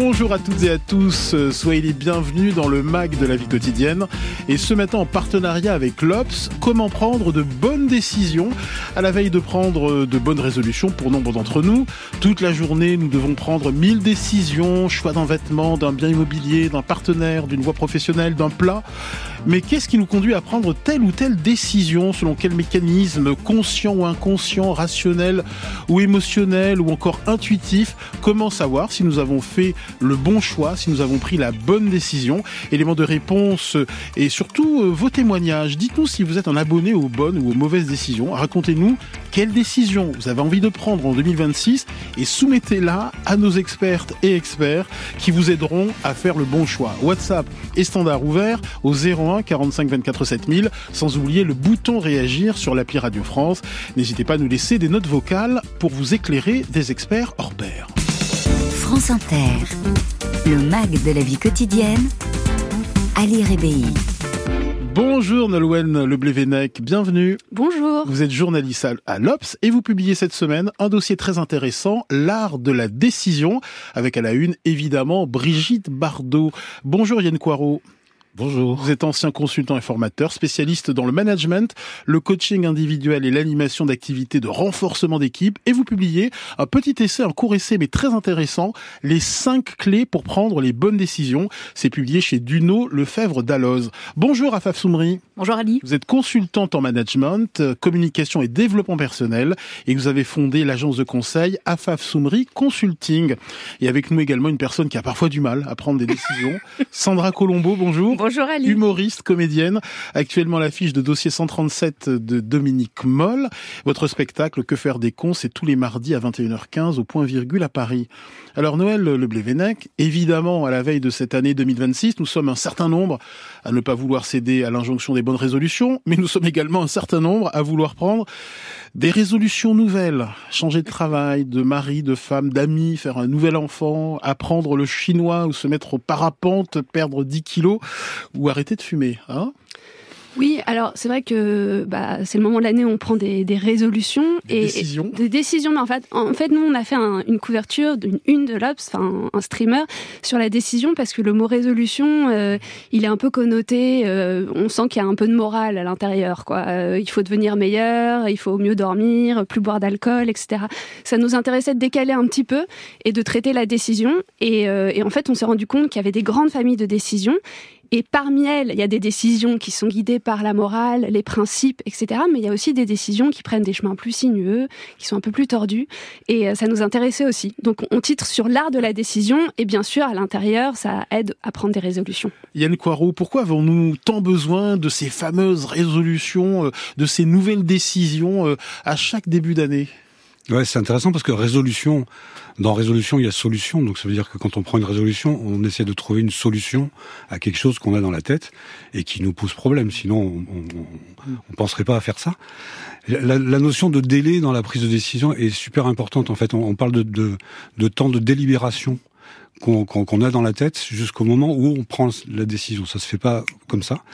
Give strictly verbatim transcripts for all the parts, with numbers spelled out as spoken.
Bonjour à toutes et à tous, soyez les bienvenus dans le mag de la vie quotidienne. Et ce matin en partenariat avec l'O P S, comment prendre de bonnes décisions à la veille de prendre de bonnes résolutions pour nombre d'entre nous. Toute la journée, nous devons prendre mille décisions, choix d'un vêtement, d'un bien immobilier, d'un partenaire, d'une voie professionnelle, d'un plat. Mais qu'est-ce qui nous conduit à prendre telle ou telle décision? Selon quel mécanisme, conscient ou inconscient, rationnel ou émotionnel ou encore intuitif? Comment savoir si nous avons fait le bon choix, si nous avons pris la bonne décision? Éléments de réponse et surtout euh, vos témoignages. Dites-nous si vous êtes un abonné aux bonnes ou aux mauvaises décisions. Racontez-nous quelle décision vous avez envie de prendre en deux mille vingt-six et soumettez-la à nos expertes et experts qui vous aideront à faire le bon choix. WhatsApp et standard ouvert au zéro un quarante-cinq vingt-quatre sept mille, sans oublier le bouton réagir sur l'appli Radio France. N'hésitez pas à nous laisser des notes vocales pour vous éclairer des experts hors pair. France Inter, le mag de la vie quotidienne, Ali Rebéi. Bonjour Nolwenn Leblévenec, bienvenue. Bonjour. Vous êtes journaliste à l'O P S et vous publiez cette semaine un dossier très intéressant, l'art de la décision, avec à la une évidemment Brigitte Bardot. Bonjour Yann Coirot. Bonjour. Vous êtes ancien consultant et formateur, spécialiste dans le management, le coaching individuel et l'animation d'activités de renforcement d'équipe. Et vous publiez un petit essai, un court essai, mais très intéressant, les cinq clés pour prendre les bonnes décisions. C'est publié chez Duno Lefebvre Dalloz. Bonjour Afaf Soumri. Bonjour Ali. Vous êtes consultante en management, communication et développement personnel. Et vous avez fondé l'agence de conseil Afaf Soumri Consulting. Et avec nous également une personne qui a parfois du mal à prendre des décisions. Sandra Colombo, bonjour. Bonjour Ali. Humoriste, comédienne, actuellement à l'affiche de Dossier cent trente-sept de Dominique Moll. Votre spectacle Que faire des cons, c'est tous les mardis à vingt et une heures quinze au Point Virgule à Paris. Alors Noël Leblévenec, évidemment à la veille de cette année deux mille vingt-six, nous sommes un certain nombre à ne pas vouloir céder à l'injonction des bonnes résolutions, mais nous sommes également un certain nombre à vouloir prendre des résolutions nouvelles, changer de travail, de mari, de femme, d'amis, faire un nouvel enfant, apprendre le chinois ou se mettre au parapente, perdre dix kilos ou arrêter de fumer, hein ? Oui, alors c'est vrai que bah, c'est le moment de l'année où on prend des, des résolutions. Des et, décisions. Et, des décisions, mais en fait, en fait, nous, on a fait un, une couverture d'une une de l'O P S, enfin un, un streamer, sur la décision, parce que le mot résolution, euh, il est un peu connoté, euh, on sent qu'il y a un peu de morale à l'intérieur, quoi. Euh, il faut devenir meilleur, il faut mieux dormir, plus boire d'alcool, et cetera. Ça nous intéressait de décaler un petit peu et de traiter la décision. Et, euh, et en fait, on s'est rendu compte qu'il y avait des grandes familles de décisions. Et parmi elles, il y a des décisions qui sont guidées par la morale, les principes, et cetera. Mais il y a aussi des décisions qui prennent des chemins plus sinueux, qui sont un peu plus tordus. Et ça nous intéressait aussi. Donc on titre sur l'art de la décision. Et bien sûr, à l'intérieur, ça aide à prendre des résolutions. Yann Coirot, pourquoi avons-nous tant besoin de ces fameuses résolutions, de ces nouvelles décisions à chaque début d'année ? Ouais, c'est intéressant parce que résolution, dans résolution, il y a solution. Donc ça veut dire que quand on prend une résolution, on essaie de trouver une solution à quelque chose qu'on a dans la tête et qui nous pose problème. Sinon, on, on, on penserait pas à faire ça. La, la notion de délai dans la prise de décision est super importante. En fait, on, on parle de, de, de temps de délibération qu'on, qu'on, qu'on a dans la tête jusqu'au moment où on prend la décision. Ça se fait pas comme ça.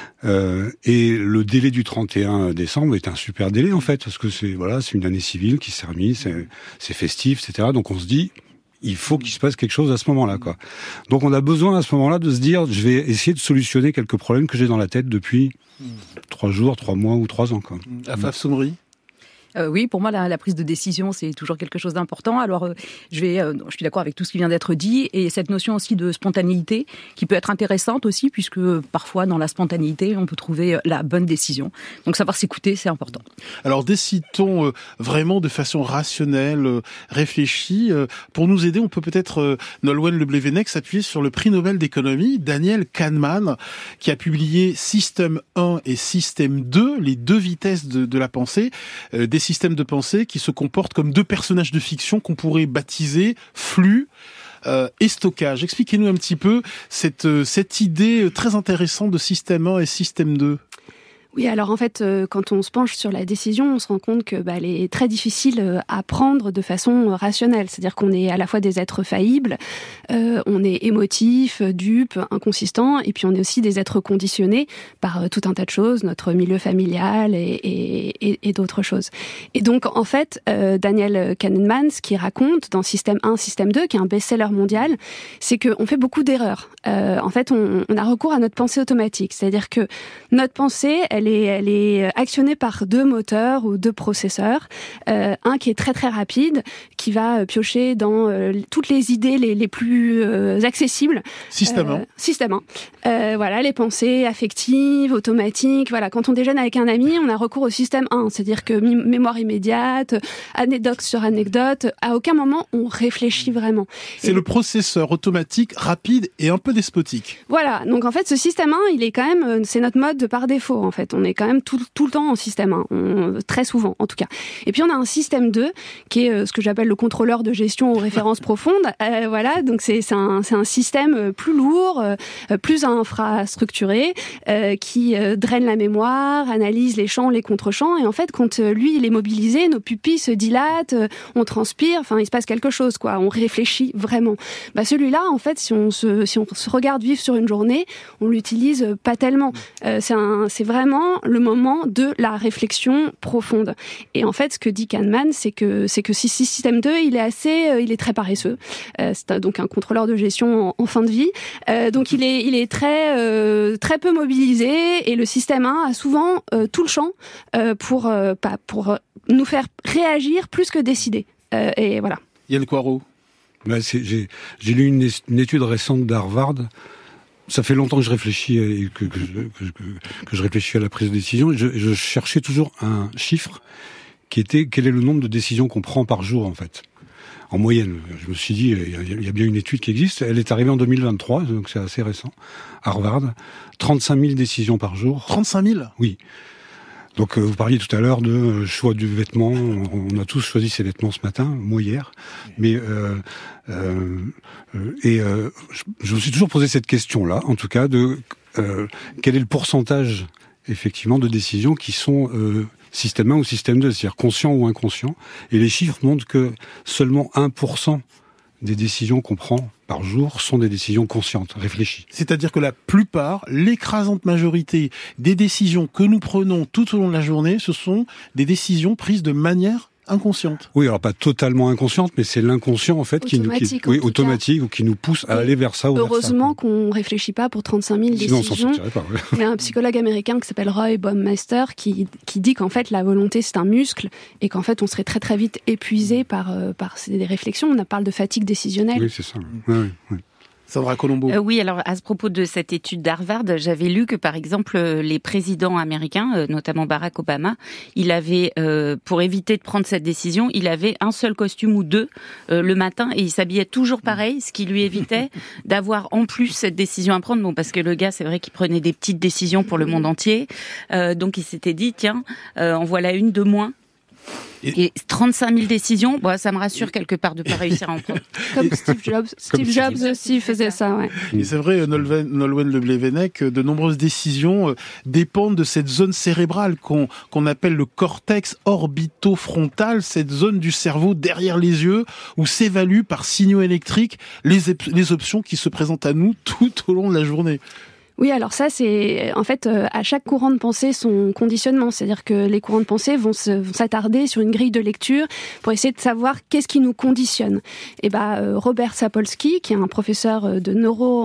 Euh, et le délai du trente et un décembre est un super délai en fait, parce que c'est voilà, c'est une année civile qui se termine, c'est, c'est festif, et cetera. Donc on se dit, il faut qu'il se passe quelque chose à ce moment-là, quoi. Donc on a besoin à ce moment-là de se dire, je vais essayer de solutionner quelques problèmes que j'ai dans la tête depuis trois jours, trois mois ou trois ans, quoi. Afaf Soumri. Euh, oui, pour moi, la, la prise de décision, c'est toujours quelque chose d'important. Alors, euh, je vais, euh, je suis d'accord avec tout ce qui vient d'être dit, et cette notion aussi de spontanéité, qui peut être intéressante aussi, puisque euh, parfois, dans la spontanéité, on peut trouver euh, la bonne décision. Donc, savoir s'écouter, c'est important. Alors, décide-t-on euh, vraiment de façon rationnelle, euh, réfléchie euh, Pour nous aider, on peut peut-être, euh, Nolwenn Leblévenec, s'appuyer sur le prix Nobel d'économie, Daniel Kahneman, qui a publié Système un et Système deux, les deux vitesses de, de la pensée, euh, des systèmes de pensée qui se comportent comme deux personnages de fiction qu'on pourrait baptiser flux euh, et stockage. Expliquez-nous un petit peu cette, cette idée très intéressante de système un et système deux. Oui, alors en fait, euh, quand on se penche sur la décision, on se rend compte que bah, elle est très difficile euh, à prendre de façon euh, rationnelle. C'est-à-dire qu'on est à la fois des êtres faillibles, euh, on est émotif, dupe, inconsistant, et puis on est aussi des êtres conditionnés par euh, tout un tas de choses, notre milieu familial et, et, et, et d'autres choses. Et donc en fait, euh, Daniel Kahneman, ce qu'il raconte dans Système un, Système deux, qui est un best-seller mondial, c'est qu'on fait beaucoup d'erreurs. Euh, en fait, on, on a recours à notre pensée automatique. C'est-à-dire que notre pensée, elle est, elle est actionnée par deux moteurs ou deux processeurs. Euh, un qui est très très rapide, qui va piocher dans euh, toutes les idées les, les plus euh, accessibles. Système un. Euh, système un. Euh, voilà, les pensées affectives, automatiques. Voilà, quand on déjeune avec un ami, on a recours au système un. C'est-à-dire que mi- mémoire immédiate, anecdote sur anecdote. À aucun moment on réfléchit vraiment. C'est et le processeur automatique, rapide et un peu despotique. Voilà, donc en fait ce système un, il est quand même, c'est notre mode par défaut en fait. On est quand même tout, tout le temps en système un, on, très souvent en tout cas. Et puis on a un système deux qui est euh, ce que j'appelle le contrôleur de gestion aux références profondes. Euh, voilà, donc c'est, c'est, un, c'est un système plus lourd, euh, plus infrastructuré, euh, qui euh, draine la mémoire, analyse les champs, les contre-champs. Et en fait quand euh, lui il est mobilisé, nos pupilles se dilatent, euh, on transpire, enfin il se passe quelque chose quoi. On réfléchit vraiment. Bah celui-là en fait si on se, si on se regarde vivre sur une journée, on l'utilise pas tellement. Euh, c'est, un, c'est vraiment le moment de la réflexion profonde. Et en fait, ce que dit Kahneman, c'est que c'est que si système deux, il est assez, euh, il est très paresseux. Euh, c'est donc un contrôleur de gestion en, en fin de vie. Euh, donc il est, il est très, euh, très peu mobilisé. Et le système un a souvent euh, tout le champ euh, pour, euh, pas, pour nous faire réagir plus que décider. Euh, et voilà. Yann Coirot. Bah, c'est, j'ai, j'ai lu une, une étude récente d'Harvard. Ça fait longtemps que je réfléchis et que, que, que, que, que je réfléchis à la prise de décision. Et je, je cherchais toujours un chiffre qui était quel est le nombre de décisions qu'on prend par jour en fait, en moyenne. Je me suis dit il y a, il y a bien une étude qui existe. Elle est arrivée en deux mille vingt-trois, donc c'est assez récent. Harvard, trente-cinq mille décisions par jour. trente-cinq mille. Oui. Donc euh, vous parliez tout à l'heure de euh, choix du vêtement. On, on a tous choisi ses vêtements ce matin, moi hier. Mais euh, euh, euh, et euh, je, je me suis toujours posé cette question-là, en tout cas, de euh, quel est le pourcentage effectivement de décisions qui sont euh, système un ou système deux, c'est-à-dire conscient ou inconscient. Et les chiffres montrent que seulement un pour cent des décisions qu'on prend par jour sont des décisions conscientes, réfléchies. C'est-à-dire que la plupart, l'écrasante majorité des décisions que nous prenons tout au long de la journée, ce sont des décisions prises de manière inconsciente. Oui, alors pas totalement inconsciente, mais c'est l'inconscient en fait automatique, qui nous, qui, oui, automatique ou qui nous pousse à et aller vers ça ou heureusement vers ça. qu'on réfléchit pas pour trente-cinq mille Sinon, décisions. on s'en sortirait pas. Ouais. Il y a un psychologue américain qui s'appelle Roy Baumeister qui qui dit qu'en fait la volonté c'est un muscle et qu'en fait on serait très très vite épuisé par euh, par ces réflexions. On parle de fatigue décisionnelle. Oui, c'est ça. Oui, oui, oui. Sandra Colombo. Euh, oui, alors à ce propos de cette étude d'Harvard, j'avais lu que par exemple les présidents américains, euh, notamment Barack Obama, il avait, euh, pour éviter de prendre cette décision, il avait un seul costume ou deux euh, le matin et il s'habillait toujours pareil, ce qui lui évitait d'avoir en plus cette décision à prendre. Bon, parce que le gars, c'est vrai qu'il prenait des petites décisions pour le monde entier, euh, donc il s'était dit tiens, euh, en voilà une de moins. Et, et trente-cinq mille décisions, bon, ça me rassure quelque part de ne pas réussir à en prendre. Comme Steve Jobs. Steve Comme Jobs Steve. aussi faisait ça, ouais. Et c'est vrai, Nolwenn, Nolwenn Leblevenec, de nombreuses décisions dépendent de cette zone cérébrale qu'on, qu'on appelle le cortex orbitofrontal, cette zone du cerveau derrière les yeux où s'évaluent par signaux électriques les, les options qui se présentent à nous tout au long de la journée. Oui, alors ça, c'est en fait euh, à chaque courant de pensée son conditionnement, c'est-à-dire que les courants de pensée vont, se, vont s'attarder sur une grille de lecture pour essayer de savoir qu'est-ce qui nous conditionne. Et bah euh, Robert Sapolsky, qui est un professeur de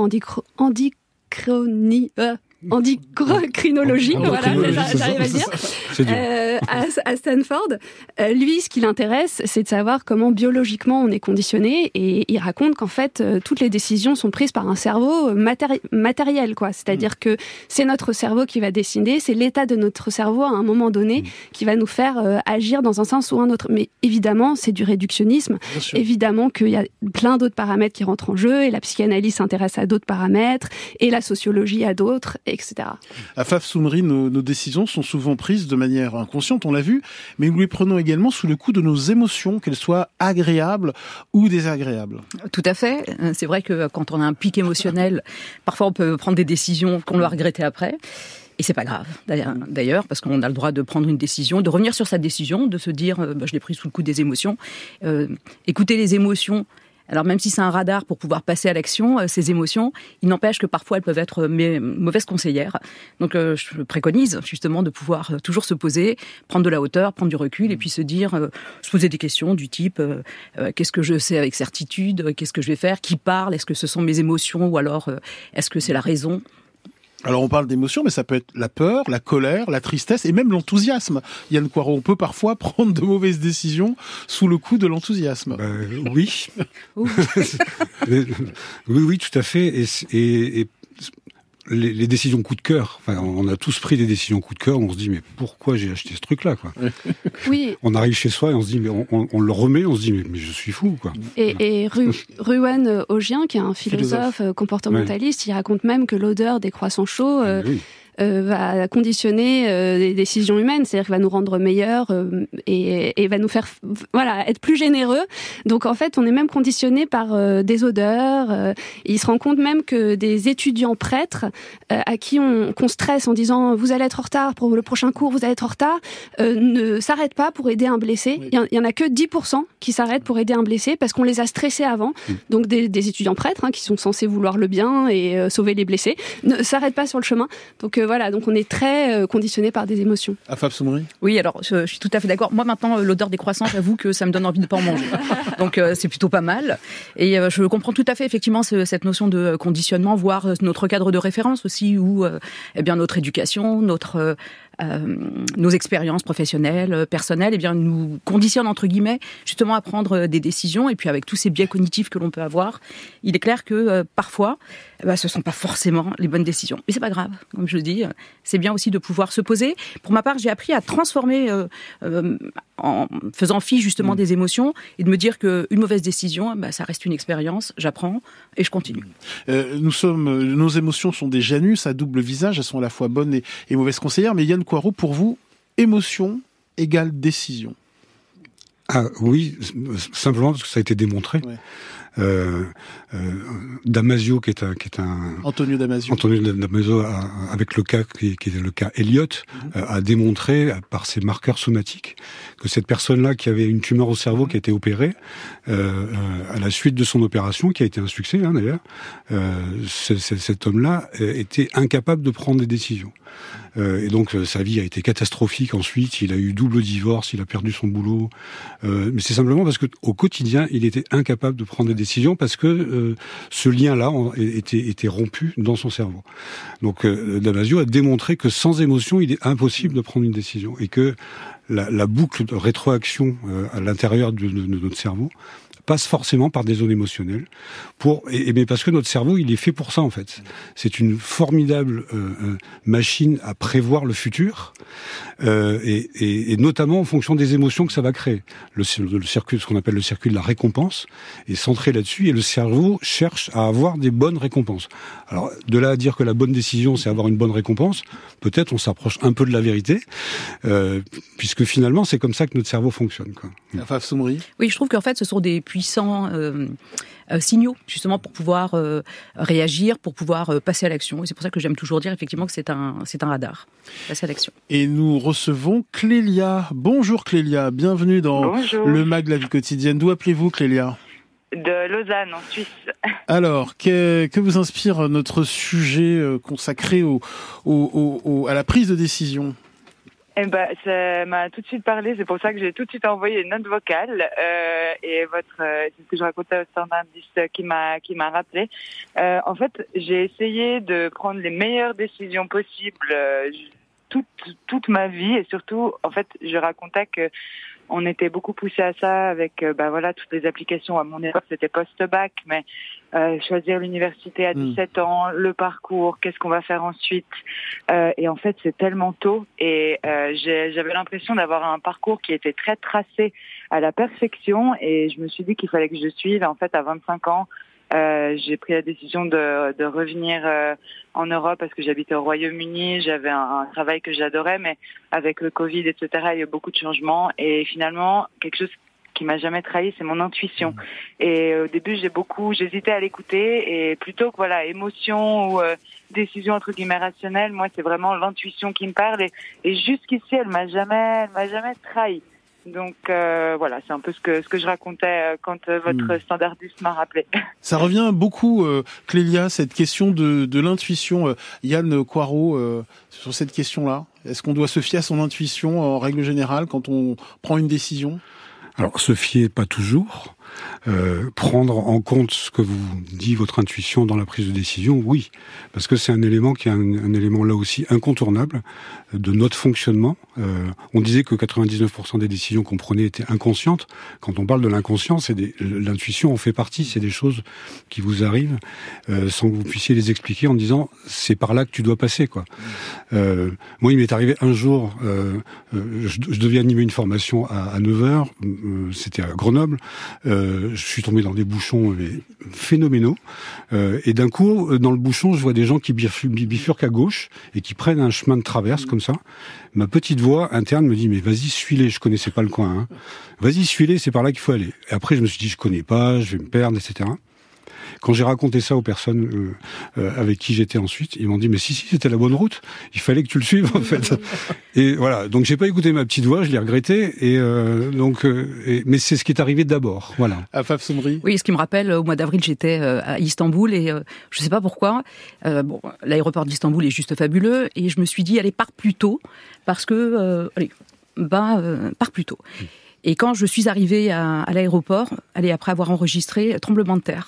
neuro-endocrinologie, euh, endocrinologie, voilà, j'arrive à le dire, euh, à, à Stanford. Euh, lui, ce qui l'intéresse, c'est de savoir comment biologiquement on est conditionné, et il raconte qu'en fait, euh, toutes les décisions sont prises par un cerveau matéri- matériel, quoi. C'est-à-dire mmh. que c'est notre cerveau qui va décider, c'est l'état de notre cerveau à un moment donné mmh. qui va nous faire euh, agir dans un sens ou un autre. Mais évidemment, c'est du réductionnisme. Évidemment qu'il y a plein d'autres paramètres qui rentrent en jeu, et la psychanalyse s'intéresse à d'autres paramètres, et la sociologie à d'autres, et cetera. Afaf Soumri, nos, nos décisions sont souvent prises de manière inconsciente, on l'a vu, mais nous les prenons également sous le coup de nos émotions, qu'elles soient agréables ou désagréables. Tout à fait. C'est vrai que quand on a un pic émotionnel, parfois on peut prendre des décisions qu'on doit regretter après. Et c'est pas grave, d'ailleurs, parce qu'on a le droit de prendre une décision, de revenir sur sa décision, de se dire euh, bah, je l'ai prise sous le coup des émotions. Euh, écouter les émotions, alors même si c'est un radar pour pouvoir passer à l'action, euh, ces émotions, il n'empêche que parfois elles peuvent être mes mauvaises conseillères. Donc euh, je préconise justement de pouvoir euh, toujours se poser, prendre de la hauteur, prendre du recul et puis se dire, euh, se poser des questions du type euh, euh, qu'est-ce que je sais avec certitude, qu'est-ce que je vais faire, qui parle, est-ce que ce sont mes émotions ou alors euh, est-ce que c'est la raison ? Alors on parle d'émotions, mais ça peut être la peur, la colère, la tristesse et même l'enthousiasme. Yann Coirot, on peut parfois prendre de mauvaises décisions sous le coup de l'enthousiasme. Bah, oui. oui, oui, tout à fait. Et, et, et les, les décisions coup de cœur, enfin, on a tous pris des décisions coup de cœur, on se dit mais pourquoi j'ai acheté ce truc-là, quoi. Oui. On arrive chez soi et on se dit mais on, on, on le remet, on se dit mais, mais je suis fou, quoi. Et, et Ru, Ruan Ogien, qui est un philosophe, philosophe. comportementaliste, ouais. Il raconte même que l'odeur des croissants chauds euh, oui. euh, va conditionner euh, les décisions humaines, c'est-à-dire qu'il va nous rendre meilleurs euh, et, et va nous faire voilà être plus généreux. Donc en fait, on est même conditionné par euh, des odeurs. Euh, il se rend compte même que des étudiants prêtres euh, à qui on qu'on stresse en disant vous allez être en retard pour le prochain cours, vous allez être en retard, euh, ne s'arrêtent pas pour aider un blessé. Oui. Il y en a que dix pour cent qui s'arrêtent pour aider un blessé parce qu'on les a stressés avant. Oui. Donc des, des étudiants prêtres hein, qui sont censés vouloir le bien et euh, sauver les blessés ne s'arrêtent pas sur le chemin. Donc euh, voilà, donc on est très euh, conditionné par des émotions. Afab Soumri ? Oui, alors je, je suis tout à fait d'accord. Moi maintenant, l'odeur des croissants, j'avoue que ça me donne envie de pas en manger. Donc euh, c'est plutôt pas mal. Et euh, je comprends tout à fait effectivement ce, cette notion de conditionnement, voire notre cadre de référence aussi, où euh, eh bien notre éducation, notre euh, euh, nos expériences professionnelles, personnelles, eh bien nous conditionnent entre guillemets justement à prendre des décisions. Et puis avec tous ces biais cognitifs que l'on peut avoir, il est clair que euh, parfois, eh ben, ce sont pas forcément les bonnes décisions. Mais c'est pas grave, comme je le dis. C'est bien aussi de pouvoir se poser. Pour ma part, j'ai appris à transformer euh, euh, en faisant fi justement mmh. des émotions et de me dire qu'une mauvaise décision, bah, ça reste une expérience, j'apprends et je continue. Euh, nous sommes, nos émotions sont des Janus à double visage, elles sont à la fois bonnes et, et mauvaises conseillères. Mais Yann Coirot, pour vous, émotion égale décision. Ah oui, simplement parce que ça a été démontré. Ouais. Euh, euh, Damasio, qui est un, qui est un Antonio Damasio, Antonio Damasio, a, avec le cas qui, qui est le cas Elliot, mm-hmm. euh, a démontré par ses marqueurs somatiques que cette personne-là qui avait une tumeur au cerveau mm-hmm. qui a été opérée, euh, euh, à la suite de son opération, qui a été un succès hein, d'ailleurs, euh, c- c- cet homme-là était incapable de prendre des décisions. Euh, et donc sa vie a été catastrophique ensuite, il a eu double divorce, il a perdu son boulot, euh, mais c'est simplement parce que au quotidien il était incapable de prendre des décisions parce que euh, ce lien-là était, était rompu dans son cerveau. Donc euh, Damasio a démontré que sans émotion il est impossible de prendre une décision et que la, la boucle de rétroaction euh, à l'intérieur de, de, de notre cerveau passe forcément par des zones émotionnelles, pour et, et mais parce que notre cerveau il est fait pour ça en fait. C'est une formidable euh, euh, machine à prévoir le futur euh, et, et, et notamment en fonction des émotions que ça va créer. Le, le circuit, ce qu'on appelle le circuit de la récompense, est centré là-dessus et le cerveau cherche à avoir des bonnes récompenses. Alors de là à dire que la bonne décision c'est avoir une bonne récompense, peut-être on s'approche un peu de la vérité, euh, puisque finalement c'est comme ça que notre cerveau fonctionne, quoi. Afab Soumri. Oui, je trouve qu'en fait ce sont des puissants euh, euh, signaux, justement, pour pouvoir euh, réagir, pour pouvoir euh, passer à l'action. Et c'est pour ça que j'aime toujours dire, effectivement, que c'est un, c'est un radar. Passer à l'action. Et nous recevons Clélia. Bonjour Clélia, bienvenue dans Bonjour. Le Mag de la vie quotidienne. D'où appelez-vous Clélia ? De Lausanne, en Suisse. Alors, que, que vous inspire notre sujet consacré au, au, au, à la prise de décision ? Eh ben, ça m'a tout de suite parlé. C'est pour ça que j'ai tout de suite envoyé une note vocale. Euh, et votre, euh, c'est ce que je racontais au standard dix qui m'a qui m'a rappelé. Euh, en fait, j'ai essayé de prendre les meilleures décisions possibles euh, toute toute ma vie et surtout, en fait, je racontais que on était beaucoup poussé à ça avec, euh, bah voilà, toutes les applications. À mon époque, c'était post-bac, mais euh, choisir l'université à dix-sept mmh. ans, le parcours, qu'est-ce qu'on va faire ensuite. Euh, et en fait, c'est tellement tôt. Et euh, j'ai, j'avais l'impression d'avoir un parcours qui était très tracé à la perfection. Et je me suis dit qu'il fallait que je suive. En fait, à vingt-cinq ans, Euh, j'ai pris la décision de, de revenir euh, en Europe parce que j'habitais au Royaume-Uni, j'avais un, un travail que j'adorais, mais avec le Covid, et cetera, il y a eu beaucoup de changements. Et finalement, quelque chose qui m'a jamais trahi, c'est mon intuition. Et au début, j'ai beaucoup, j'hésitais à l'écouter, et plutôt que voilà, émotion ou euh, décision entre guillemets rationnelle. Moi, c'est vraiment l'intuition qui me parle et, et jusqu'ici, elle m'a jamais, elle m'a jamais trahi. Donc euh, voilà, c'est un peu ce que ce que je racontais quand euh, votre mmh. standardiste m'a rappelé. Ça revient beaucoup, euh, Clélia, cette question de, de l'intuition. Euh, Yann Coirot, euh, sur cette question-là, est-ce qu'on doit se fier à son intuition en règle générale quand on prend une décision ? Alors, se fier pas toujours. Euh, prendre en compte ce que vous dit votre intuition dans la prise de décision, oui, parce que c'est un élément qui est un, un élément là aussi incontournable de notre fonctionnement. Euh, on disait que quatre-vingt-dix-neuf pour cent des décisions qu'on prenait étaient inconscientes. Quand on parle de l'inconscient, c'est des, l'intuition en fait partie. C'est des choses qui vous arrivent euh, sans que vous puissiez les expliquer en disant c'est par là que tu dois passer, quoi. Euh, moi, il m'est arrivé un jour, euh, euh, je, je devais animer une formation à, à neuf heures. Euh, c'était à Grenoble. Euh, je suis tombé dans des bouchons mais, phénoménaux. Euh, et d'un coup, dans le bouchon, je vois des gens qui bifurquent à gauche et qui prennent un chemin de traverse comme ça. Ma petite voix interne me dit « Mais vas-y, suis-les, je connaissais pas le coin. Hein. Vas-y, suis-les, c'est par là qu'il faut aller. » Et après, je me suis dit « Je connais pas, je vais me perdre, et cetera » Quand j'ai raconté ça aux personnes euh, euh, avec qui j'étais ensuite, ils m'ont dit mais si si c'était la bonne route, il fallait que tu le suives en fait. Et voilà, donc j'ai pas écouté ma petite voix, je l'ai regretté et euh, donc euh, et, mais c'est ce qui est arrivé d'abord, voilà. Afaf Somri. Oui, ce qui me rappelle au mois d'avril, j'étais euh, à Istanbul et euh, je sais pas pourquoi, euh, bon, l'aéroport d'Istanbul est juste fabuleux et je me suis dit allez pars plus tôt parce que euh, allez bah euh, pars plus tôt. Et quand je suis arrivée à, à l'aéroport, allez, après avoir enregistré, tremblement de terre.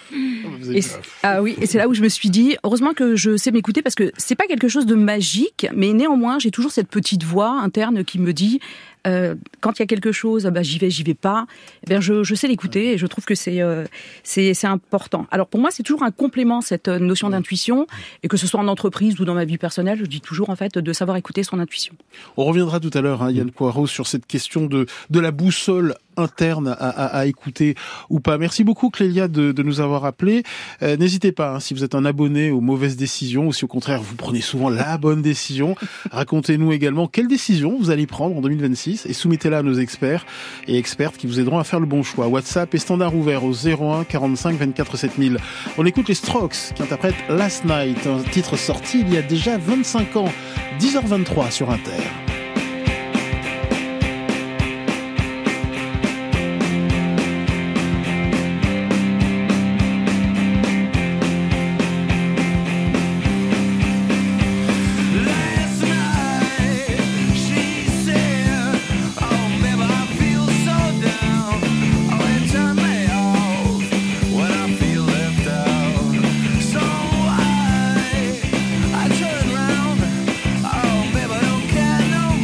Et ah oui, et c'est là où je me suis dit, heureusement que je sais m'écouter parce que c'est pas quelque chose de magique, mais néanmoins, j'ai toujours cette petite voix interne qui me dit, euh, quand il y a quelque chose, bah, j'y vais, j'y vais pas. Eh bien, je, je sais l'écouter et je trouve que c'est, euh, c'est, c'est important. Alors pour moi, c'est toujours un complément cette notion d'intuition, et que ce soit en entreprise ou dans ma vie personnelle, je dis toujours en fait de savoir écouter son intuition. On reviendra tout à l'heure, hein, Yann Coirot, sur cette question de de la boussole interne à, à, à écouter ou pas. Merci beaucoup Clélia de, de nous avoir appelés. Euh, n'hésitez pas, hein, si vous êtes un abonné aux mauvaises décisions ou si au contraire vous prenez souvent la bonne décision, racontez-nous également quelle décision vous allez prendre en deux mille vingt-six et soumettez-la à nos experts et expertes qui vous aideront à faire le bon choix. WhatsApp et standard ouvert au zéro un quarante-cinq vingt-quatre sept mille. On écoute les Strokes qui interprètent Last Night, un titre sorti il y a déjà vingt-cinq ans, dix heures vingt-trois sur Inter. No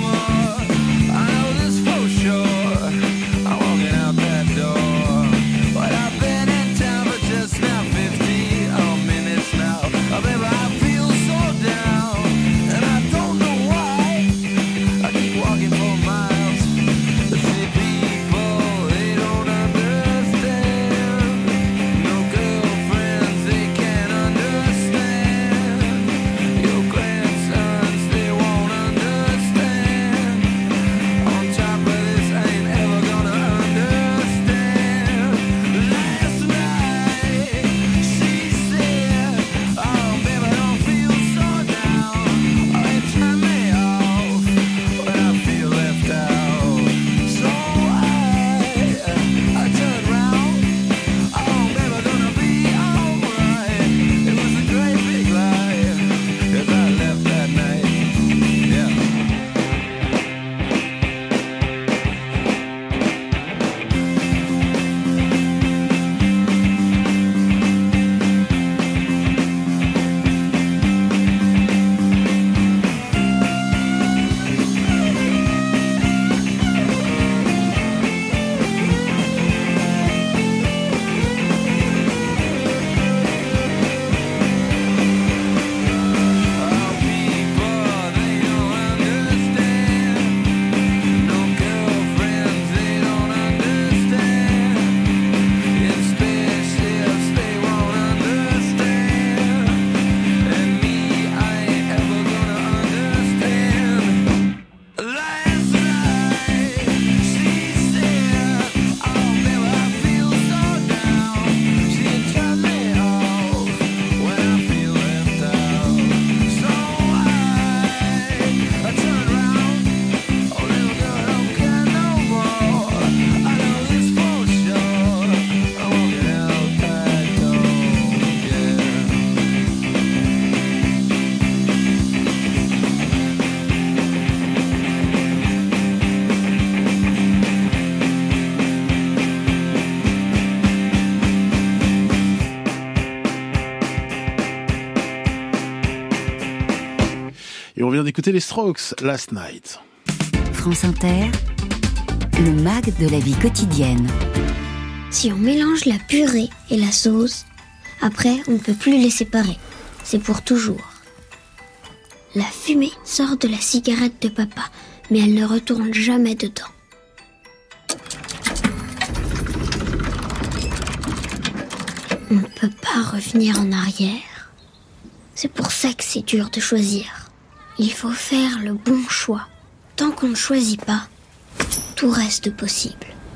Et on vient d'écouter les Strokes, Last Night. France Inter, le mag de la vie quotidienne. Si on mélange la purée et la sauce, après on ne peut plus les séparer. C'est pour toujours. La fumée sort de la cigarette de papa, mais elle ne retourne jamais dedans. On ne peut pas revenir en arrière. C'est pour ça que c'est dur de choisir. Il faut faire le bon choix. Tant qu'on ne choisit pas, tout reste possible.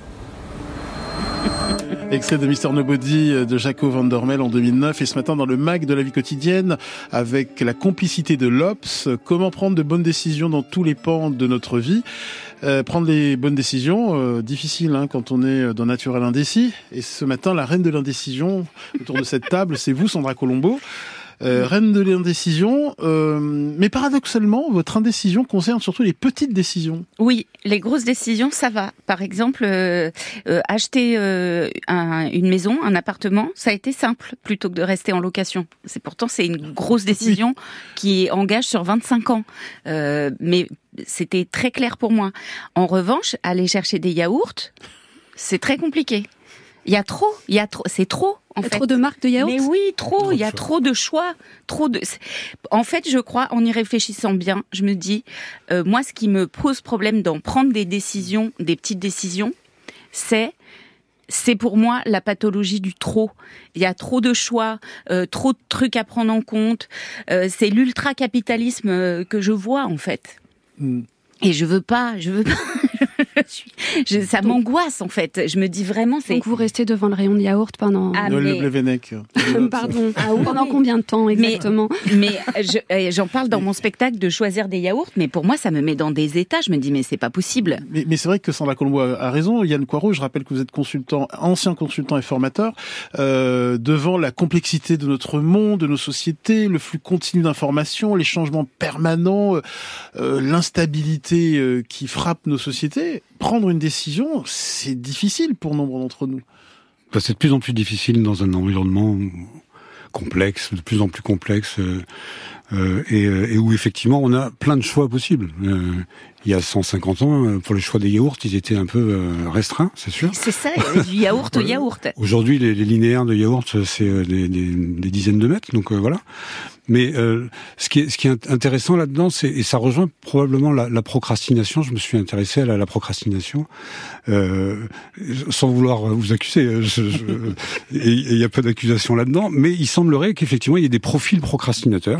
Extrait de Mister Nobody de Jaco Van Dormel en deux mille neuf, et ce matin dans le mag de la vie quotidienne, avec la complicité de l'O P S, comment prendre de bonnes décisions dans tous les pans de notre vie. Euh, prendre les bonnes décisions, euh, difficile hein, quand on est d'un naturel indécis. Et ce matin, la reine de l'indécision autour de cette table, c'est vous, Sandra Colombo. Euh, reine de l'indécision, euh, mais paradoxalement, votre indécision concerne surtout les petites décisions. Oui, les grosses décisions, ça va. Par exemple, euh, euh, acheter euh, un, une maison, un appartement, ça a été simple plutôt que de rester en location. C'est pourtant c'est une grosse décision oui. qui engage sur vingt-cinq ans, euh, mais c'était très clair pour moi. En revanche, aller chercher des yaourts, c'est très compliqué. Il y a trop, il y a trop, c'est trop. En fait. Trop de marques de yaourt. Mais oui, trop. Il y a trop de choix, trop de. En fait, je crois, en y réfléchissant bien, je me dis, euh, moi, ce qui me pose problème d'en prendre des décisions, des petites décisions, c'est, c'est pour moi la pathologie du trop. Il y a trop de choix, euh, trop de trucs à prendre en compte. Euh, c'est l'ultra-capitalisme euh, que je vois en fait. Mm. Et je veux pas, je veux pas. je suis, je, ça m'angoisse en fait. Je me dis vraiment, c'est. Donc vous restez devant le rayon de yaourt pendant. Ah, Noël mais... Le Blévenec. Pardon. Ah, oui. Pendant combien de temps exactement? Mais, mais je, j'en parle dans mon spectacle de choisir des yaourts, mais pour moi ça me met dans des états. Je me dis mais c'est pas possible. Mais, mais c'est vrai que Sandra Colombo a raison. Yann Coirot, je rappelle que vous êtes consultant, ancien consultant et formateur, euh, devant la complexité de notre monde, de nos sociétés, le flux continu d'informations, les changements permanents, euh, l'instabilité euh, qui frappe nos sociétés. Prendre une décision, c'est difficile pour nombre d'entre nous. C'est de plus en plus difficile dans un environnement complexe, de plus en plus complexe, euh, euh, et, et où effectivement on a plein de choix possibles. Euh, il y a cent cinquante ans, pour les choix des yaourts, ils étaient un peu euh, restreints, c'est sûr. C'est ça, il y avait du yaourt au yaourt. Aujourd'hui, les, les linéaires de yaourt, c'est des, des, des dizaines de mètres, donc euh, voilà. Mais euh, ce qui est, ce qui est intéressant là-dedans, c'est, et ça rejoint probablement la, la procrastination. Je me suis intéressé à la, la procrastination, euh, sans vouloir vous accuser. Je, je, et il y a pas d'accusation là-dedans, mais il semblerait qu'effectivement il y ait des profils procrastinateurs.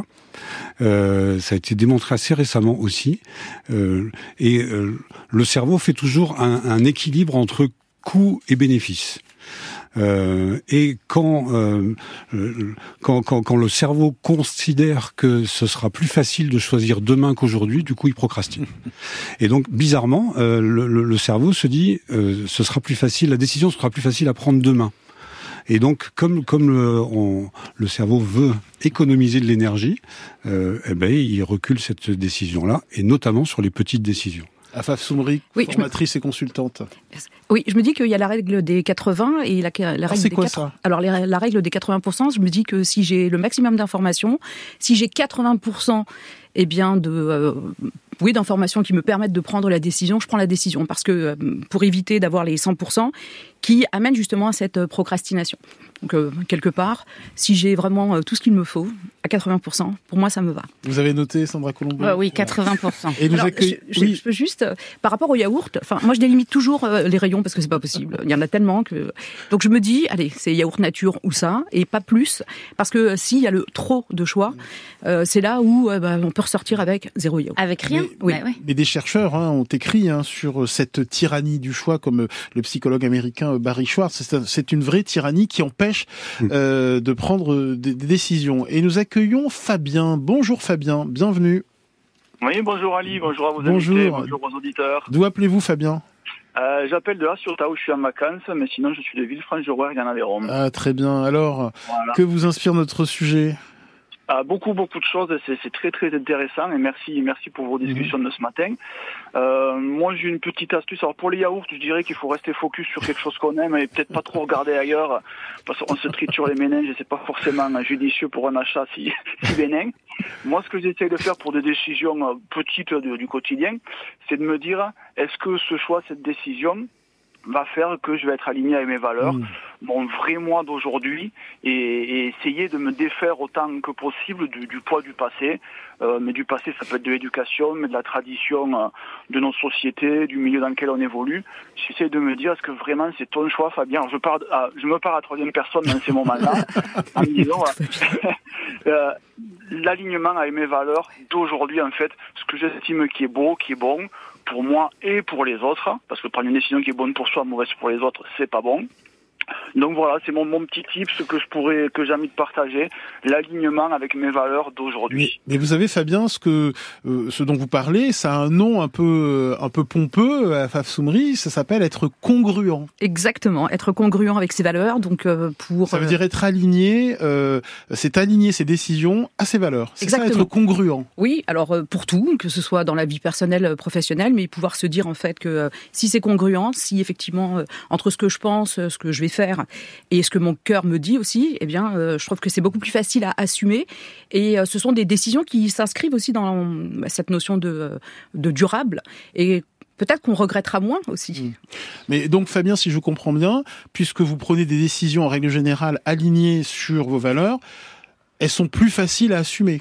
Euh, ça a été démontré assez récemment aussi. Euh, et euh, le cerveau fait toujours un, un équilibre entre coût et bénéfice. Euh, et quand, euh, quand, quand, quand le cerveau considère que ce sera plus facile de choisir demain qu'aujourd'hui, du coup, il procrastine. Et donc, bizarrement, euh, le, le, le cerveau se dit, euh, ce sera plus facile, la décision sera plus facile à prendre demain. Et donc, comme comme le, on, le cerveau veut économiser de l'énergie, euh, eh ben, il recule cette décision-là, et notamment sur les petites décisions. Afaf Soumri, oui, formatrice me... et consultante. Oui, je me dis qu'il y a la règle des quatre-vingts et la, la règle Alors, c'est des quoi quatre... ça Alors la, la règle des quatre-vingts pour cent, je me dis que si j'ai le maximum d'informations, si j'ai quatre-vingts pour cent eh bien de euh, oui d'informations qui me permettent de prendre la décision, je prends la décision parce que euh, pour éviter d'avoir les cent pour cent qui amènent justement à cette procrastination. Donc euh, quelque part, si j'ai vraiment euh, tout ce qu'il me faut à quatre-vingts pour cent, pour moi ça me va. Vous avez noté, Sandra Colombo? euh, Oui, quatre-vingts pour cent. Et nous Alors, accueille... je, je, oui. je peux juste euh, par rapport au yaourt. Enfin, moi je délimite toujours euh, les rayons parce que c'est pas possible. Il y en a tellement que donc je me dis allez c'est yaourt nature ou ça et pas plus parce que euh, s'il y a le trop de choix, euh, c'est là où euh, bah, on peut ressortir avec zéro yaourt. Avec rien. Mais, oui. bah, ouais. Mais des chercheurs hein, ont écrit hein, sur cette tyrannie du choix, comme le psychologue américain Barry Schwartz. C'est une vraie tyrannie qui empêche euh, de prendre des, des décisions. Et nous accueillons Fabien. Bonjour Fabien, bienvenue. Oui, bonjour Ali, bonjour à vos bonjour. invités, bonjour aux auditeurs. D'où appelez-vous Fabien? euh, J'appelle de La-Ciotat où je suis en vacances, mais sinon je suis de Villefranche-de-Rouergue en Aveyron. Ah très bien. Alors, voilà. Que vous inspire notre sujet? Ah, beaucoup, beaucoup de choses. C'est, c'est très, très intéressant. Et merci, merci pour vos discussions mmh. de ce matin. Euh, moi, j'ai une petite astuce. Alors, pour les yaourts, je dirais qu'il faut rester focus sur quelque chose qu'on aime et peut-être pas trop regarder ailleurs, parce qu'on se triture les méninges et c'est pas forcément judicieux pour un achat si, si bénin. Moi, ce que j'essaie de faire pour des décisions petites du, du quotidien, c'est de me dire, est-ce que ce choix, cette décision, va faire que je vais être aligné avec mes valeurs, mmh. mon vrai moi d'aujourd'hui, et, et essayer de me défaire autant que possible du, du poids du passé. Euh, mais du passé, ça peut être de l'éducation, mais de la tradition euh, de notre société, du milieu dans lequel on évolue. J'essaie de me dire, est-ce que vraiment c'est ton choix, Fabien? Je, parle, à, je me parle à troisième personne dans ces moments-là, en me disant, euh, l'alignement avec mes valeurs d'aujourd'hui, en fait, ce que j'estime qui est beau, qui est bon, pour moi et pour les autres, parce que prendre une décision qui est bonne pour soi, mauvaise pour les autres, c'est pas bon. Donc voilà, c'est mon, mon petit tip, ce que je pourrais, que j'ai envie de partager, l'alignement avec mes valeurs d'aujourd'hui. Mais, mais vous savez, Fabien, ce que, euh, ce dont vous parlez, ça a un nom un peu, un peu pompeux à Faf-Soumri, ça s'appelle être congruent. Exactement, être congruent avec ses valeurs, donc euh, pour. Ça veut dire être aligné, euh, c'est aligner ses décisions à ses valeurs. C'est Exactement. Ça, être congruent. Oui, alors euh, pour tout, que ce soit dans la vie personnelle, professionnelle, mais pouvoir se dire en fait que euh, si c'est congruent, si effectivement euh, entre ce que je pense, ce que je vais faire et ce que mon cœur me dit aussi, eh bien, euh, je trouve que c'est beaucoup plus facile à assumer. Et euh, ce sont des décisions qui s'inscrivent aussi dans bah, cette notion de, de durable. Et peut-être qu'on regrettera moins aussi. Mais donc, Fabien, si je comprends bien, puisque vous prenez des décisions en règle générale alignées sur vos valeurs, elles sont plus faciles à assumer.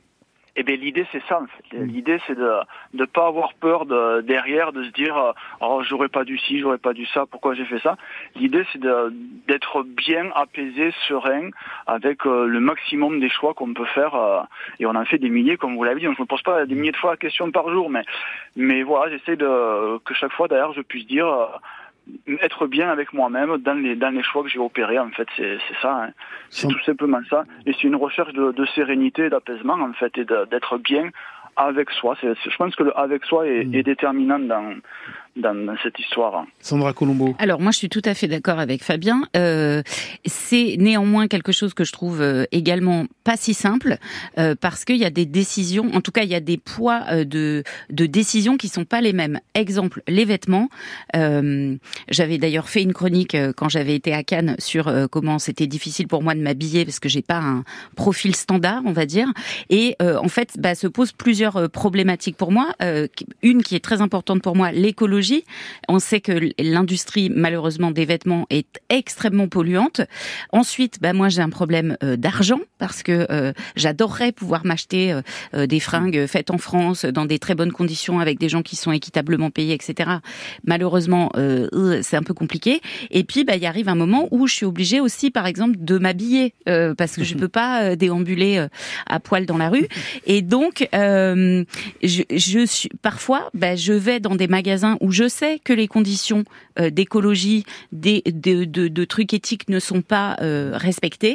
Eh bien, l'idée, c'est ça, en fait. L'idée, c'est de ne pas avoir peur de, derrière, de se dire « Oh, j'aurais pas dû ci, j'aurais pas dû ça, pourquoi j'ai fait ça ?» L'idée, c'est de, d'être bien apaisé, serein, avec euh, le maximum des choix qu'on peut faire. Euh, et on en fait des milliers, comme vous l'avez dit. Donc, je me pose pas des milliers de fois la question par jour, mais, mais voilà, j'essaie de, que chaque fois, d'ailleurs, je puisse dire... Euh, être bien avec moi-même dans les dans les choix que j'ai opérés, en fait, c'est c'est ça, hein. C'est tout simplement ça, et c'est une recherche de, de sérénité et d'apaisement, en fait, et de, d'être bien avec soi. C'est, c'est, je pense que le avec soi est, mmh. est déterminant dans, dans dans cette histoire. Sandra Colombo. Alors moi, je suis tout à fait d'accord avec Fabien. Euh, c'est néanmoins quelque chose que je trouve euh, également pas si simple, euh, parce qu'il y a des décisions, en tout cas, il y a des poids euh, de de décisions qui sont pas les mêmes. Exemple, les vêtements. Euh, j'avais d'ailleurs fait une chronique euh, quand j'avais été à Cannes sur euh, comment c'était difficile pour moi de m'habiller parce que j'ai pas un profil standard, on va dire. Et euh, en fait, bah, se posent plusieurs problématiques pour moi. Euh, une qui est très importante pour moi, l'écologie. On sait que l'industrie, malheureusement, des vêtements est extrêmement polluante. Ensuite, bah, moi, j'ai un problème euh, d'argent parce que euh, j'adorerais pouvoir m'acheter euh, des fringues faites en France dans des très bonnes conditions avec des gens qui sont équitablement payés, et cetera. Malheureusement, euh, c'est un peu compliqué. Et puis, bah, il arrive un moment où je suis obligée aussi, par exemple, de m'habiller euh, parce que je peux pas euh, déambuler euh, à poil dans la rue. Et donc, euh, Je, je suis parfois, ben, je vais dans des magasins où je sais que les conditions euh, d'écologie, des, de, de, de trucs éthiques ne sont pas euh, respectées,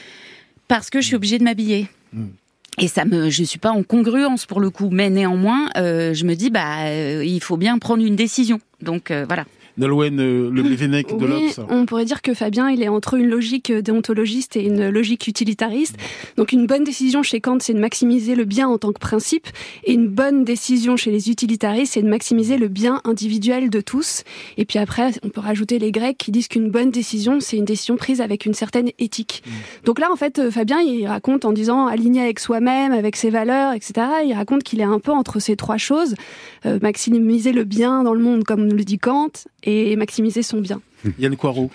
parce que je suis obligée de m'habiller. Mmh. Et ça me, je suis pas en congruence pour le coup, mais néanmoins, euh, je me dis, bah, euh, il faut bien prendre une décision. Donc euh, voilà. Nolwenn euh, Le Blévennec de oui, l'Obs. On pourrait dire que Fabien, il est entre une logique déontologiste et une logique utilitariste. Donc une bonne décision chez Kant, c'est de maximiser le bien en tant que principe, et une bonne décision chez les utilitaristes, c'est de maximiser le bien individuel de tous. Et puis après, on peut rajouter les Grecs qui disent qu'une bonne décision, c'est une décision prise avec une certaine éthique. Mmh. Donc là, en fait, Fabien, il raconte en disant aligné avec soi-même, avec ses valeurs, et cetera. Il raconte qu'il est un peu entre ces trois choses, euh, maximiser le bien dans le monde, comme le dit Kant, et maximiser son bien. Yann Coirot.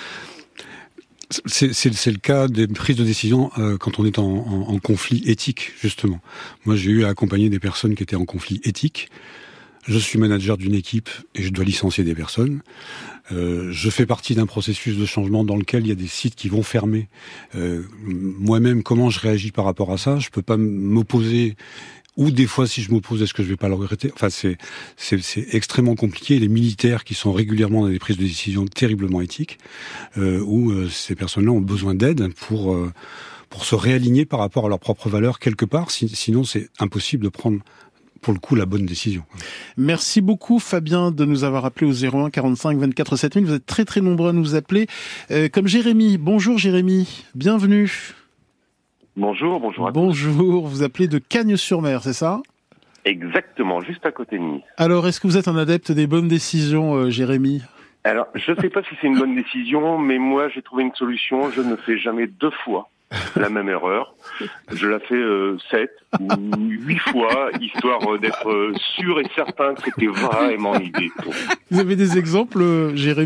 C'est, c'est, c'est le cas des prises de décision euh, quand on est en, en, en conflit éthique, justement. Moi, j'ai eu à accompagner des personnes qui étaient en conflit éthique. Je suis manager d'une équipe et je dois licencier des personnes. Euh, je fais partie d'un processus de changement dans lequel il y a des sites qui vont fermer. Euh, moi-même, comment je réagis par rapport à ça? Je peux pas m'opposer. Ou des fois, si je m'oppose, est-ce que je vais pas le regretter? Enfin, c'est, c'est, c'est extrêmement compliqué. Les militaires qui sont régulièrement dans des prises de décision terriblement éthiques, euh, où euh, ces personnes-là ont besoin d'aide pour euh, pour se réaligner par rapport à leurs propres valeurs quelque part. Si, sinon, c'est impossible de prendre, pour le coup, la bonne décision. Merci beaucoup, Fabien, de nous avoir appelé au zéro un quarante-cinq vingt-quatre sept mille. Vous êtes très très nombreux à nous appeler. Euh, comme Jérémy. Bonjour Jérémy, bienvenue. Bonjour, bonjour à tous. Bonjour, vous appelez de Cagnes-sur-Mer, c'est ça ? Exactement, juste à côté de Nice. Alors, est-ce que vous êtes un adepte des bonnes décisions, euh, Jérémy ? Alors, je ne sais pas si c'est une bonne décision, mais moi, j'ai trouvé une solution. Je ne fais jamais deux fois la même erreur. Je la fais euh, sept ou huit fois, histoire d'être euh, sûr et certain que c'était vraiment l'idée. Vous avez des exemples, euh, Jérémy ?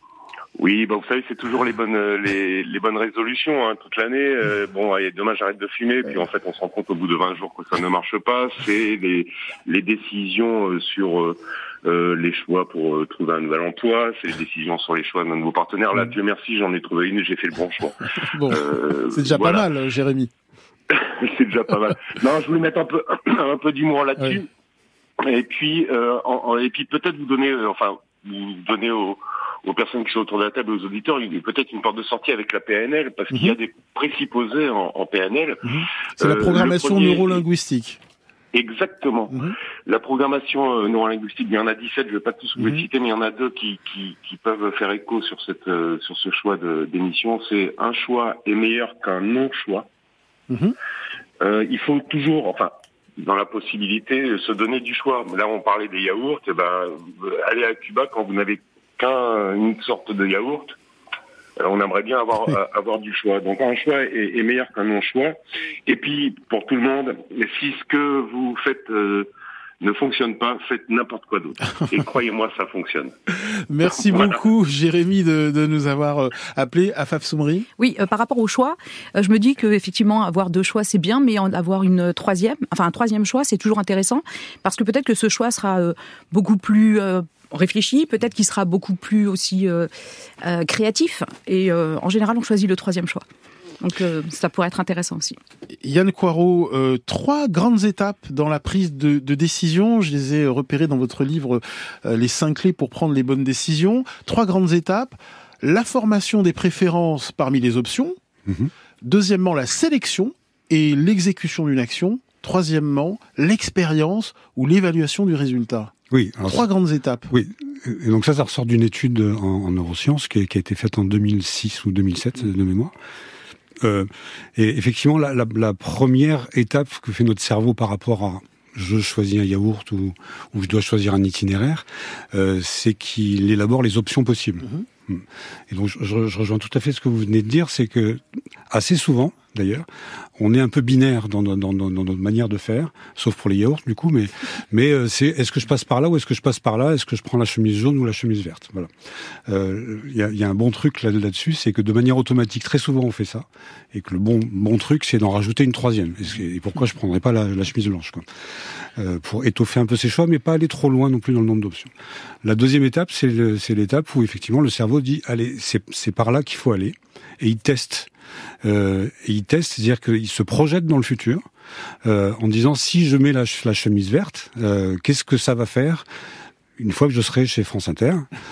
Oui, bah vous savez, c'est toujours les bonnes les, les bonnes résolutions hein, toute l'année. Euh, bon, allez, demain j'arrête de fumer, puis en fait on se rend compte au bout de vingt jours que ça ne marche pas. C'est les les décisions euh, sur euh, euh, les choix pour euh, trouver un nouvel emploi, c'est les décisions sur les choix d'un nouveau partenaire. Là, Dieu merci, j'en ai trouvé une et j'ai fait le bon choix. Bon, euh, c'est déjà voilà. Pas mal, Jérémy. C'est déjà pas mal. Non, je voulais mettre un peu un peu d'humour là-dessus. Ouais. Et puis euh, en, en, et puis peut-être vous donner, euh, enfin vous donner au aux personnes qui sont autour de la table, aux auditeurs, il y a peut-être une porte de sortie avec la P N L, parce mmh. qu'il y a des présupposés en, en P N L. Mmh. C'est euh, la programmation premier... neurolinguistique. Exactement. Mmh. La programmation euh, neurolinguistique, il y en a dix-sept, je ne vais pas tous vous les mmh. citer, mais il y en a deux qui, qui, qui peuvent faire écho sur, cette, euh, sur ce choix de, d'émission. C'est un choix est meilleur qu'un non-choix. Mmh. Euh, il faut toujours, enfin, dans la possibilité, se donner du choix. Là, on parlait des yaourts, et ben, aller à Cuba quand vous n'avez qu'une sorte de yaourt, alors on aimerait bien avoir euh, avoir du choix. Donc un choix est, est meilleur qu'un non-choix. Et puis pour tout le monde, si ce que vous faites euh, ne fonctionne pas, faites n'importe quoi d'autre. Et croyez-moi, ça fonctionne. Merci voilà. beaucoup, Jérémy, de, de nous avoir euh, appelé. Afaf Soumri. Oui, euh, par rapport au choix, euh, je me dis que effectivement avoir deux choix c'est bien, mais en avoir une troisième, enfin un troisième choix, c'est toujours intéressant parce que peut-être que ce choix sera euh, beaucoup plus euh, réfléchi, peut-être qu'il sera beaucoup plus aussi euh, euh, créatif. Et euh, en général, on choisit le troisième choix. Donc euh, ça pourrait être intéressant aussi. Yann Coirot, euh, trois grandes étapes dans la prise de, de décision. Je les ai repérées dans votre livre, euh, les cinq clés pour prendre les bonnes décisions. Trois grandes étapes. La formation des préférences parmi les options. Mmh. Deuxièmement, la sélection et l'exécution d'une action. Troisièmement, l'expérience ou l'évaluation du résultat. Oui. Alors, trois grandes étapes. Oui. Et donc ça, ça ressort d'une étude en, en neurosciences qui a, qui a été faite en deux mille six ou deux mille sept de mémoire. Euh, et effectivement, la, la, la première étape que fait notre cerveau par rapport à je choisis un yaourt ou, ou je dois choisir un itinéraire, euh, c'est qu'il élabore les options possibles. Mmh. Et donc je, je rejoins tout à fait ce que vous venez de dire, c'est que assez souvent, d'ailleurs, on est un peu binaire dans, dans, dans, dans notre manière de faire, sauf pour les yaourts du coup, mais, mais euh, c'est est-ce que je passe par là ou est-ce que je passe par là, est-ce que je prends la chemise jaune ou la chemise verte, voilà. Euh, y a, y a un bon truc là, là-dessus, c'est que de manière automatique, très souvent on fait ça, et que le bon, bon truc, c'est d'en rajouter une troisième. Et, et pourquoi je prendrais pas la, la chemise blanche, quoi, euh, pour étoffer un peu ses choix, mais pas aller trop loin non plus dans le nombre d'options. La deuxième étape, c'est, le, c'est l'étape où effectivement le cerveau dit, allez, c'est, c'est par là qu'il faut aller, et il teste. Euh, et il teste, c'est-à-dire qu'il se projette dans le futur euh, en disant si je mets la, la chemise verte, euh, qu'est-ce que ça va faire une fois que je serai chez France Inter.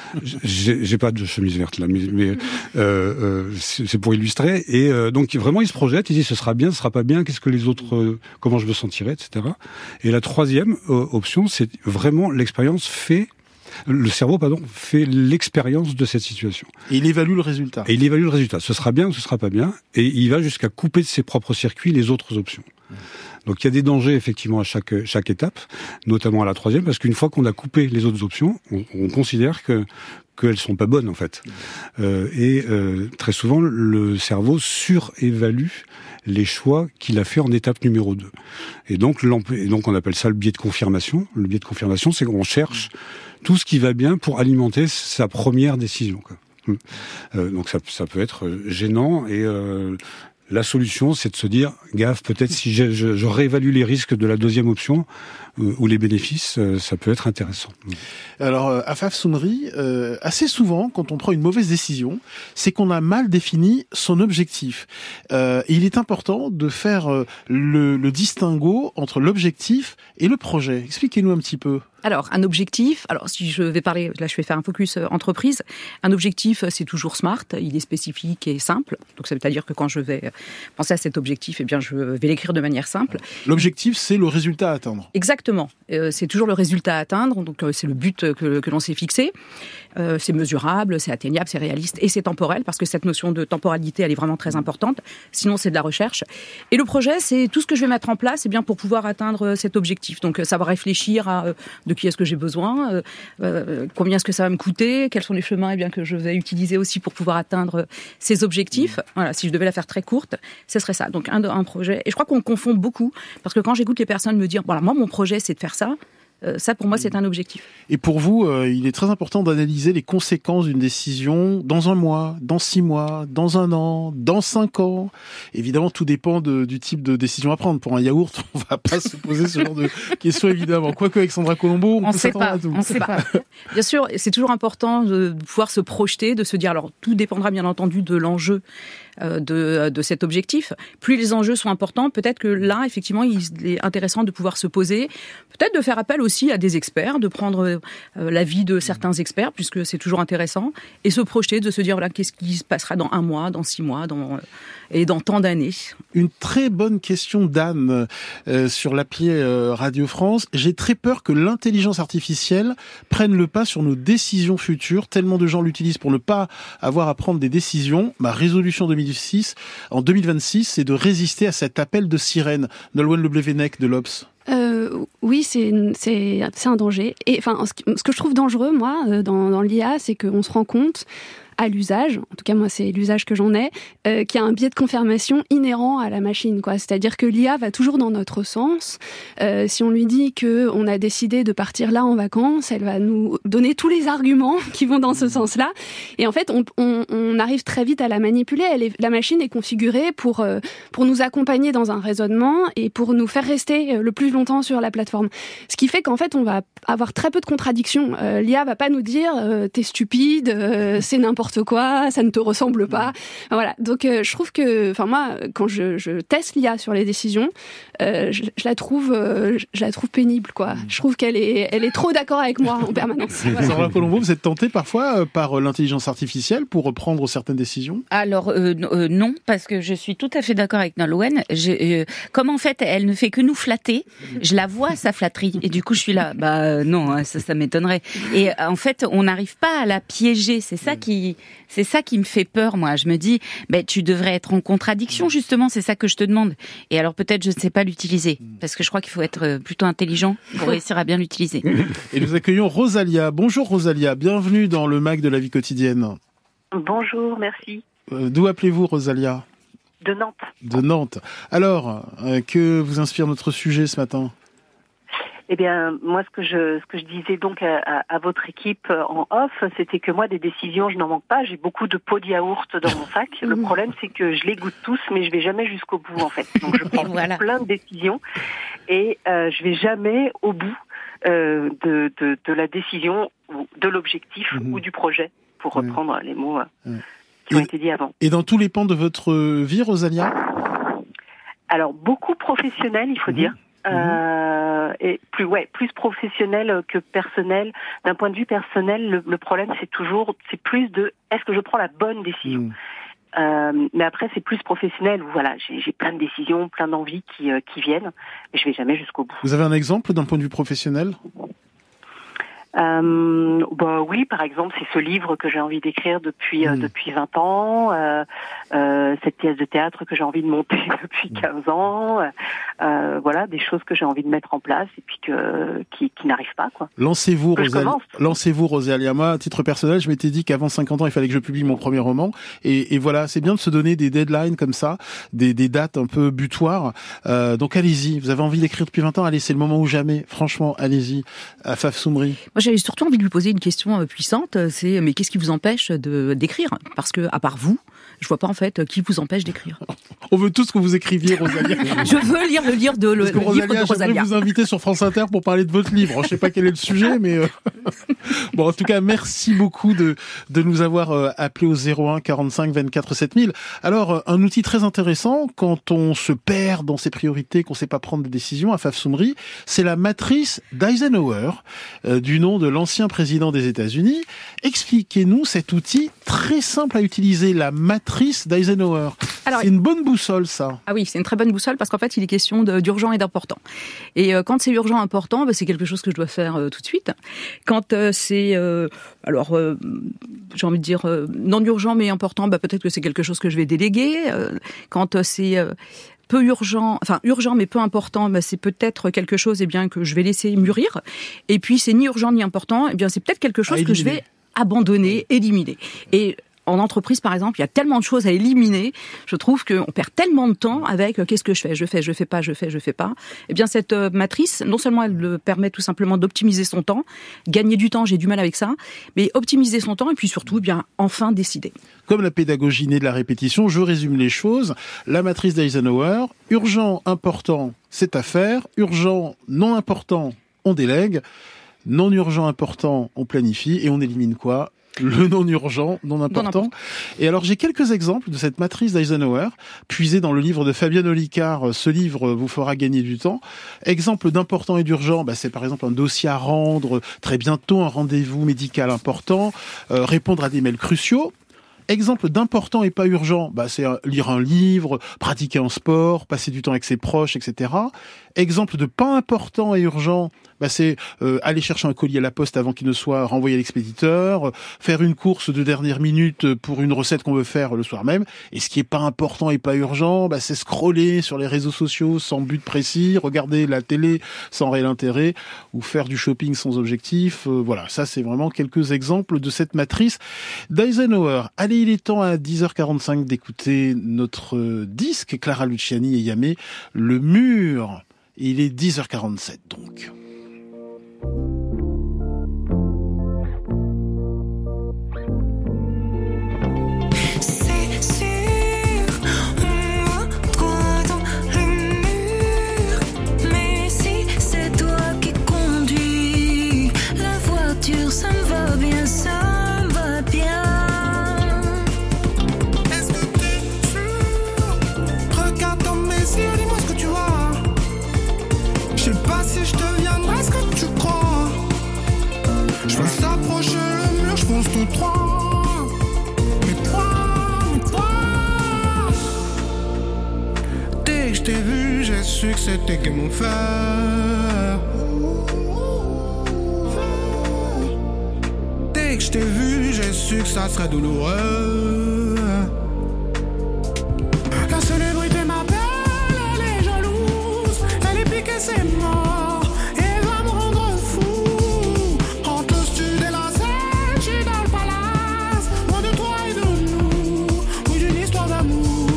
j'ai, j'ai pas de chemise verte là, mais, mais euh, euh, c'est, c'est pour illustrer. Et euh, donc vraiment, il se projette, il dit ce sera bien, ce sera pas bien, qu'est-ce que les autres, euh, comment je me sentirai, et cetera. Et la troisième euh, option, c'est vraiment l'expérience fait. Le cerveau, pardon, fait l'expérience de cette situation. Et il évalue le résultat. Et il évalue le résultat. Ce sera bien ou ce sera pas bien. Et il va jusqu'à couper de ses propres circuits les autres options. Mmh. Donc il y a des dangers, effectivement, à chaque, chaque étape, notamment à la troisième, parce qu'une fois qu'on a coupé les autres options, on, on considère que qu'elles sont pas bonnes, en fait. Mmh. Euh, et euh, très souvent, le cerveau surévalue les choix qu'il a fait en étape numéro deux. Et donc, et donc on appelle ça le biais de confirmation. Le biais de confirmation, c'est qu'on cherche tout ce qui va bien pour alimenter sa première décision, quoi. Euh, donc ça, ça peut être gênant et euh, la solution, c'est de se dire, gaffe, peut-être si je, je, je réévalue les risques de la deuxième option euh, ou les bénéfices, euh, ça peut être intéressant. Alors, euh, Afaf Soumri, euh, assez souvent, quand on prend une mauvaise décision, c'est qu'on a mal défini son objectif. Euh, et il est important de faire euh, le, le distinguo entre l'objectif et le projet. Expliquez-nous un petit peu. Alors, un objectif, alors si je vais parler, là je vais faire un focus entreprise, un objectif c'est toujours SMART, il est spécifique et simple, donc ça veut dire que quand je vais penser à cet objectif, eh bien je vais l'écrire de manière simple. L'objectif c'est le résultat à atteindre. Exactement, euh, c'est toujours le résultat à atteindre, donc euh, c'est le but que, que l'on s'est fixé, euh, c'est mesurable, c'est atteignable, c'est réaliste et c'est temporel, parce que cette notion de temporalité elle est vraiment très importante, sinon c'est de la recherche. Et le projet c'est tout ce que je vais mettre en place eh bien, pour pouvoir atteindre cet objectif, donc savoir réfléchir à euh, de qui est-ce que j'ai besoin, euh, euh, combien est-ce que ça va me coûter, quels sont les chemins eh bien, que je vais utiliser aussi pour pouvoir atteindre ces objectifs. Voilà, si je devais la faire très courte, ce serait ça. Donc un, un projet. Et je crois qu'on confond beaucoup, parce que quand j'écoute les personnes me dire, voilà, moi mon projet c'est de faire ça, Euh, ça, pour moi, c'est un objectif. Et pour vous, euh, il est très important d'analyser les conséquences d'une décision dans un mois, dans six mois, dans un an, dans cinq ans. Évidemment, tout dépend de, du type de décision à prendre. Pour un yaourt, on va pas se poser ce genre de questions, évidemment. Quoique, Alexandra Colombo, on, on peut sait s'attendre pas, à tout. On sait pas. Bien sûr, c'est toujours important de pouvoir se projeter, de se dire, alors, tout dépendra bien entendu de l'enjeu de, de cet objectif. Plus les enjeux sont importants, peut-être que là, effectivement, il est intéressant de pouvoir se poser, peut-être de faire appel aussi à des experts, de prendre euh, l'avis de certains experts, puisque c'est toujours intéressant, et se projeter, de se dire, voilà, qu'est-ce qui se passera dans un mois, dans six mois, dans, euh, et dans tant d'années. Une très bonne question d'Anne euh, sur l'appli euh, Radio France. J'ai très peur que l'intelligence artificielle prenne le pas sur nos décisions futures. Tellement de gens l'utilisent pour ne pas avoir à prendre des décisions. Ma résolution deux mille six, en deux mille vingt-six, c'est de résister à cet appel de sirène. Nolwenn Leblevenec de l'Obs. Euh, oui, c'est, c'est, c'est un danger. Et enfin, ce que, ce que je trouve dangereux, moi, dans, dans l'I A, c'est qu'on se rend compte à l'usage, en tout cas moi c'est l'usage que j'en ai, euh, qu'il y a un biais de confirmation inhérent à la machine, quoi. C'est-à-dire que l'I A va toujours dans notre sens. Euh, si on lui dit que on a décidé de partir là en vacances, elle va nous donner tous les arguments qui vont dans ce sens-là. Et en fait, on, on, on arrive très vite à la manipuler. Elle est, la machine est configurée pour euh, pour nous accompagner dans un raisonnement et pour nous faire rester le plus longtemps sur la plateforme. Ce qui fait qu'en fait, on va avoir très peu de contradictions. Euh, L'I A va pas nous dire euh, t'es stupide, euh, c'est n'importe quoi, ça ne te ressemble pas. Voilà. Donc euh, je trouve que, enfin moi, quand je, je teste l'I A sur les décisions, euh, je, je la trouve, euh, je la trouve pénible, quoi. Je trouve qu'elle est, elle est trop d'accord avec moi en permanence. Voilà. Sandra Colombo, vous êtes tentée parfois par l'intelligence artificielle pour prendre certaines décisions ? Alors euh, euh, non, parce que je suis tout à fait d'accord avec Nolwenn. Je, euh, comme en fait, elle ne fait que nous flatter, je la vois sa flatterie, et du coup je suis là, bah euh, non, hein, ça, ça m'étonnerait. Et euh, en fait, on n'arrive pas à la piéger. C'est ça qui C'est ça qui me fait peur, moi. Je me dis, ben, tu devrais être en contradiction, justement, c'est ça que je te demande. Et alors, peut-être, je ne sais pas l'utiliser. Parce que je crois qu'il faut être plutôt intelligent pour réussir à bien l'utiliser. Et nous accueillons Rosalia. Bonjour Rosalia, bienvenue dans le Mag de la vie quotidienne. Bonjour, merci. Euh, d'où appelez-vous Rosalia ? De Nantes. De Nantes. Alors, euh, que vous inspire notre sujet ce matin ? Eh bien, moi, ce que je, ce que je disais donc à, à, à votre équipe en off, c'était que moi, des décisions, je n'en manque pas. J'ai beaucoup de pots de yaourt dans mon sac. Le problème, c'est que je les goûte tous, mais je vais jamais jusqu'au bout, en fait. Donc, je prends voilà. plein de décisions et euh, je vais jamais au bout euh, de, de, de la décision ou de l'objectif mmh. ou du projet, pour reprendre mmh. les mots euh, mmh. qui et, ont été dits avant. Et dans tous les pans de votre vie, Rosalia ? Alors, beaucoup professionnel, il faut mmh. dire. Euh, et plus ouais plus professionnel que personnel. D'un point de vue personnel, le, le problème c'est toujours c'est plus de est-ce que je prends la bonne décision. Mmh. Euh, mais après c'est plus professionnel où voilà j'ai, j'ai plein de décisions, plein d'envies qui euh, qui viennent, mais je vais jamais jusqu'au bout. Vous avez un exemple d'un point de vue professionnel ? Euh, bah oui, par exemple, c'est ce livre que j'ai envie d'écrire depuis mmh. euh, depuis vingt ans, euh, euh, cette pièce de théâtre que j'ai envie de monter depuis quinze ans, euh, voilà, des choses que j'ai envie de mettre en place et puis que qui, qui n'arrivent pas, quoi. Lancez-vous, Rosalia. Lancez-vous, Rosalia. Moi, à titre personnel, je m'étais dit qu'avant cinquante ans, il fallait que je publie mon premier roman, et, et voilà, c'est bien de se donner des deadlines comme ça, des, des dates un peu butoirs. Euh, donc allez-y. Vous avez envie d'écrire depuis vingt ans, allez, c'est le moment ou jamais. Franchement, allez-y. Afaf Soumri. Moi, j'avais surtout envie de lui poser une question puissante, c'est mais qu'est-ce qui vous empêche de d'écrire ? Parce que à part vous, je vois pas en fait qui vous empêche d'écrire. On veut tous que vous écriviez, Rosalia. Je veux lire le livre de, le, Parce que le Rosalia, livre de Rosalia. j'aimerais vous inviter sur France Inter pour parler de votre livre. Je sais pas quel est le sujet, mais euh... bon, en tout cas, merci beaucoup de de nous avoir euh, appelé au zéro un quarante-cinq vingt-quatre sept mille. Alors, euh, un outil très intéressant quand on se perd dans ses priorités, qu'on sait pas prendre de décisions, à Faf Soumri, c'est la matrice d'Eisenhower, euh, du nom de l'ancien président des États-Unis. Expliquez-nous cet outil très simple à utiliser, la matrice d'Eisenhower. Alors, c'est une bonne boussole, ça. Ah oui, c'est une très bonne boussole parce qu'en fait, il est question de, d'urgent et d'important. Et euh, quand c'est urgent, important, bah, c'est quelque chose que je dois faire euh, tout de suite. Quand euh, c'est, euh, alors, euh, j'ai envie de dire euh, non urgent mais important, bah, peut-être que c'est quelque chose que je vais déléguer. Euh, quand euh, c'est euh, peu urgent, enfin urgent mais peu important, bah, c'est peut-être quelque chose eh bien, que je vais laisser mûrir. Et puis, c'est ni urgent ni important, eh bien, c'est peut-être quelque chose que je vais abandonner, éliminer. Et en entreprise, par exemple, il y a tellement de choses à éliminer. Je trouve qu'on perd tellement de temps avec euh, qu'est-ce que je fais, je fais, je fais pas, je fais, je fais pas. Eh bien, cette euh, matrice, non seulement elle le permet tout simplement d'optimiser son temps, gagner du temps, j'ai du mal avec ça, mais optimiser son temps et puis surtout, eh bien, enfin décider. Comme la pédagogie née de la répétition, je résume les choses. La matrice d'Eisenhower, urgent, important, c'est à faire. Urgent, non important, on délègue. Non urgent, important, on planifie. Et on élimine quoi ? Le non urgent, non important. Et alors, j'ai quelques exemples de cette matrice d'Eisenhower, puisée dans le livre de Fabienne Olicard. Ce livre vous fera gagner du temps. Exemple d'important et d'urgent, bah, c'est par exemple un dossier à rendre très bientôt, un rendez-vous médical important, euh, répondre à des mails cruciaux. Exemple d'important et pas urgent, bah, c'est lire un livre, pratiquer un sport, passer du temps avec ses proches, et cetera. Exemple de pas important et urgent, bah, c'est euh, aller chercher un colis à la poste avant qu'il ne soit renvoyé à l'expéditeur, faire une course de dernière minute pour une recette qu'on veut faire le soir même. Et ce qui est pas important et pas urgent, bah, c'est scroller sur les réseaux sociaux sans but précis, regarder la télé sans réel intérêt, ou faire du shopping sans objectif. Euh, voilà, ça c'est vraiment quelques exemples de cette matrice d'Eisenhower. Allez, il est temps à dix heures quarante-cinq d'écouter notre disque, Clara Luciani et Yamé, Le Mur. Et il est dix heures quarante-sept donc. Ça me va bien, ça me va bien. Est-ce que t'es sûr? Regarde dans mes yeux, dis-moi ce que tu vois. Je sais pas si je deviendrai ce que tu crois. Je veux s'approcher le mur, je fonce tout droit. Mais toi, mais toi. Dès que je t'ai vu, j'ai su que c'était que mon frère. Dès que je t'ai vu, j'ai su que ça serait douloureux. La célébrité m'appelle, elle est jalouse. Elle est piquée, c'est mort. Et elle va me rendre fou. Entre le studio et la scène, j'suis dans le palace. Loin de toi et de nous, oui, d'une histoire d'amour.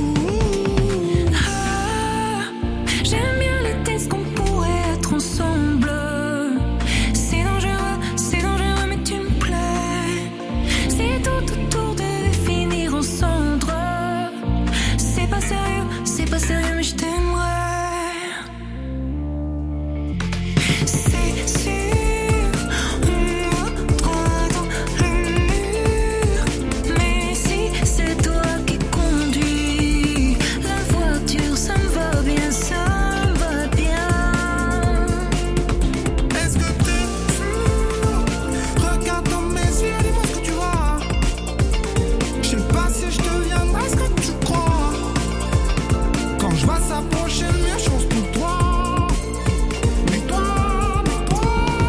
Ah, j'aime bien les tests qu'on pourrait être ensemble. C'est dangereux, c'est dangereux, mais tu me plais. Si tout autour devait finir en cendres, c'est pas sérieux, c'est pas sérieux, mais je t'aimerais. C'est sûr, on va droit dans le mur. Mais si c'est toi qui conduis la voiture, ça me va bien, ça me va bien. Est-ce que t'es sûr? Regarde dans mes yeux, dis-moi ce que tu vois. Je sais pas si je deviendrai ce que tu crois. Quand je vais s'approcher le mur, je fonce tout droit. Mais toi, mais toi.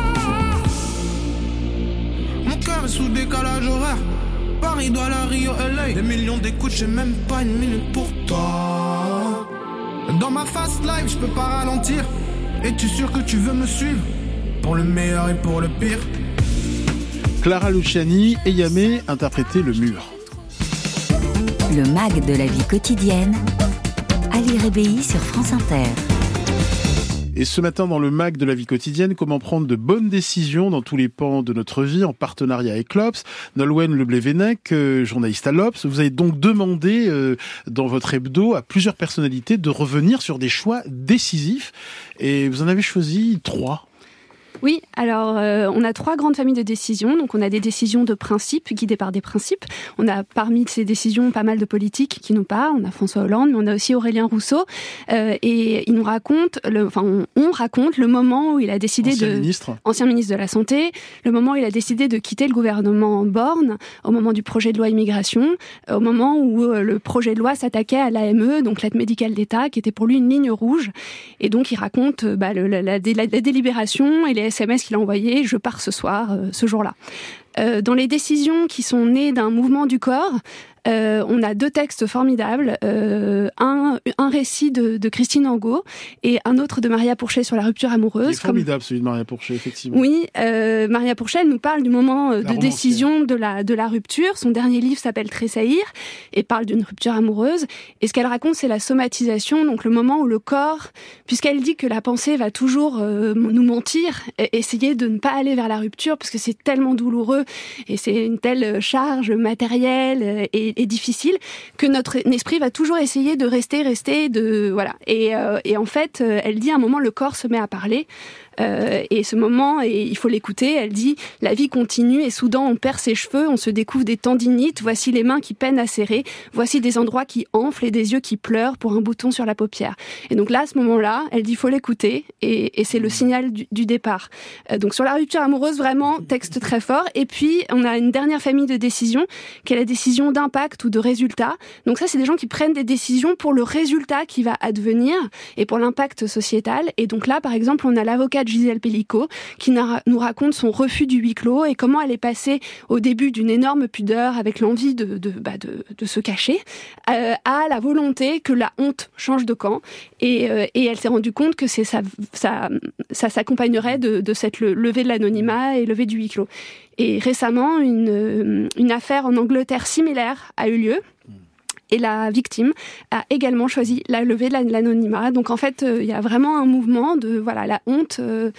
Mon cœur est sous décalage horaire. Paris doit la Rio L A. Des millions d'écoutes, j'ai même pas une minute pour toi. Dans ma fast life, je peux pas ralentir. Es-tu sûr que tu veux me suivre? Pour le meilleur et pour le pire. Clara Luciani et Yamé interprétaient Le Mur. Le mag de la vie quotidienne, Ali Rébéi sur France Inter. Et ce matin, dans le mag de la vie quotidienne, comment prendre de bonnes décisions dans tous les pans de notre vie, en partenariat avec l'Obs. Nolwenn Leblevenec, euh, journaliste à l'Obs, vous avez donc demandé euh, dans votre hebdo à plusieurs personnalités de revenir sur des choix décisifs. Et vous en avez choisi trois. Oui, alors euh, on a trois grandes familles de décisions. Donc on a des décisions de principe, guidées par des principes. On a parmi ces décisions pas mal de politiques qui nous parlent. On a François Hollande, mais on a aussi Aurélien Rousseau. Euh, et il nous raconte, le, enfin on, on raconte le moment où il a décidé ancien de... Ministre. Ancien ministre de la Santé. Le moment où il a décidé de quitter le gouvernement Borne, au moment du projet de loi immigration, au moment où euh, le projet de loi s'attaquait à l'A M E, donc l'aide médicale d'État, qui était pour lui une ligne rouge. Et donc il raconte bah, le, la, la, la, la délibération et les S M S qu'il a envoyé, je pars ce soir, euh, ce jour-là. Euh, dans les décisions qui sont nées d'un mouvement du corps, euh, on a deux textes formidables, euh, un, un récit de, de Christine Angot et un autre de Maria Pourchet sur la rupture amoureuse. C'est formidable comme... celui de Maria Pourchet, effectivement. Oui, euh, Maria Pourchet, elle nous parle du moment de décision de la, de la rupture. Son dernier livre s'appelle Tressaillir et parle d'une rupture amoureuse. Et ce qu'elle raconte, c'est la somatisation, donc le moment où le corps, puisqu'elle dit que la pensée va toujours euh, nous mentir, essayer de ne pas aller vers la rupture parce que c'est tellement douloureux et c'est une telle charge matérielle et est difficile que notre esprit va toujours essayer de rester, rester, de voilà. Et, euh, et en fait, elle dit à un moment le corps se met à parler. Euh, et ce moment, et il faut l'écouter, elle dit « La vie continue et soudain on perd ses cheveux, on se découvre des tendinites, voici les mains qui peinent à serrer, voici des endroits qui enflent et des yeux qui pleurent pour un bouton sur la paupière. » Et donc là, à ce moment-là, elle dit « Il faut l'écouter et, et c'est le signal du, du départ. Euh, » Donc sur la rupture amoureuse, vraiment, texte très fort. Et puis, on a une dernière famille de décisions, qui est la décision d'impact ou de résultat. Donc ça, c'est des gens qui prennent des décisions pour le résultat qui va advenir et pour l'impact sociétal. Et donc là, par exemple, on a l'avocat de Gisèle Pellicot, qui nous raconte son refus du huis clos et comment elle est passée au début d'une énorme pudeur avec l'envie de, de, bah de, de se cacher euh, à la volonté que la honte change de camp. Et, euh, et elle s'est rendue compte que c'est ça, ça, ça s'accompagnerait de, de cette levée de l'anonymat et levée du huis clos. Et récemment, une, une affaire en Angleterre similaire a eu lieu. Et la victime a également choisi la levée de l'anonymat. Donc en fait, il euh, y a vraiment un mouvement de voilà la honte. Euh,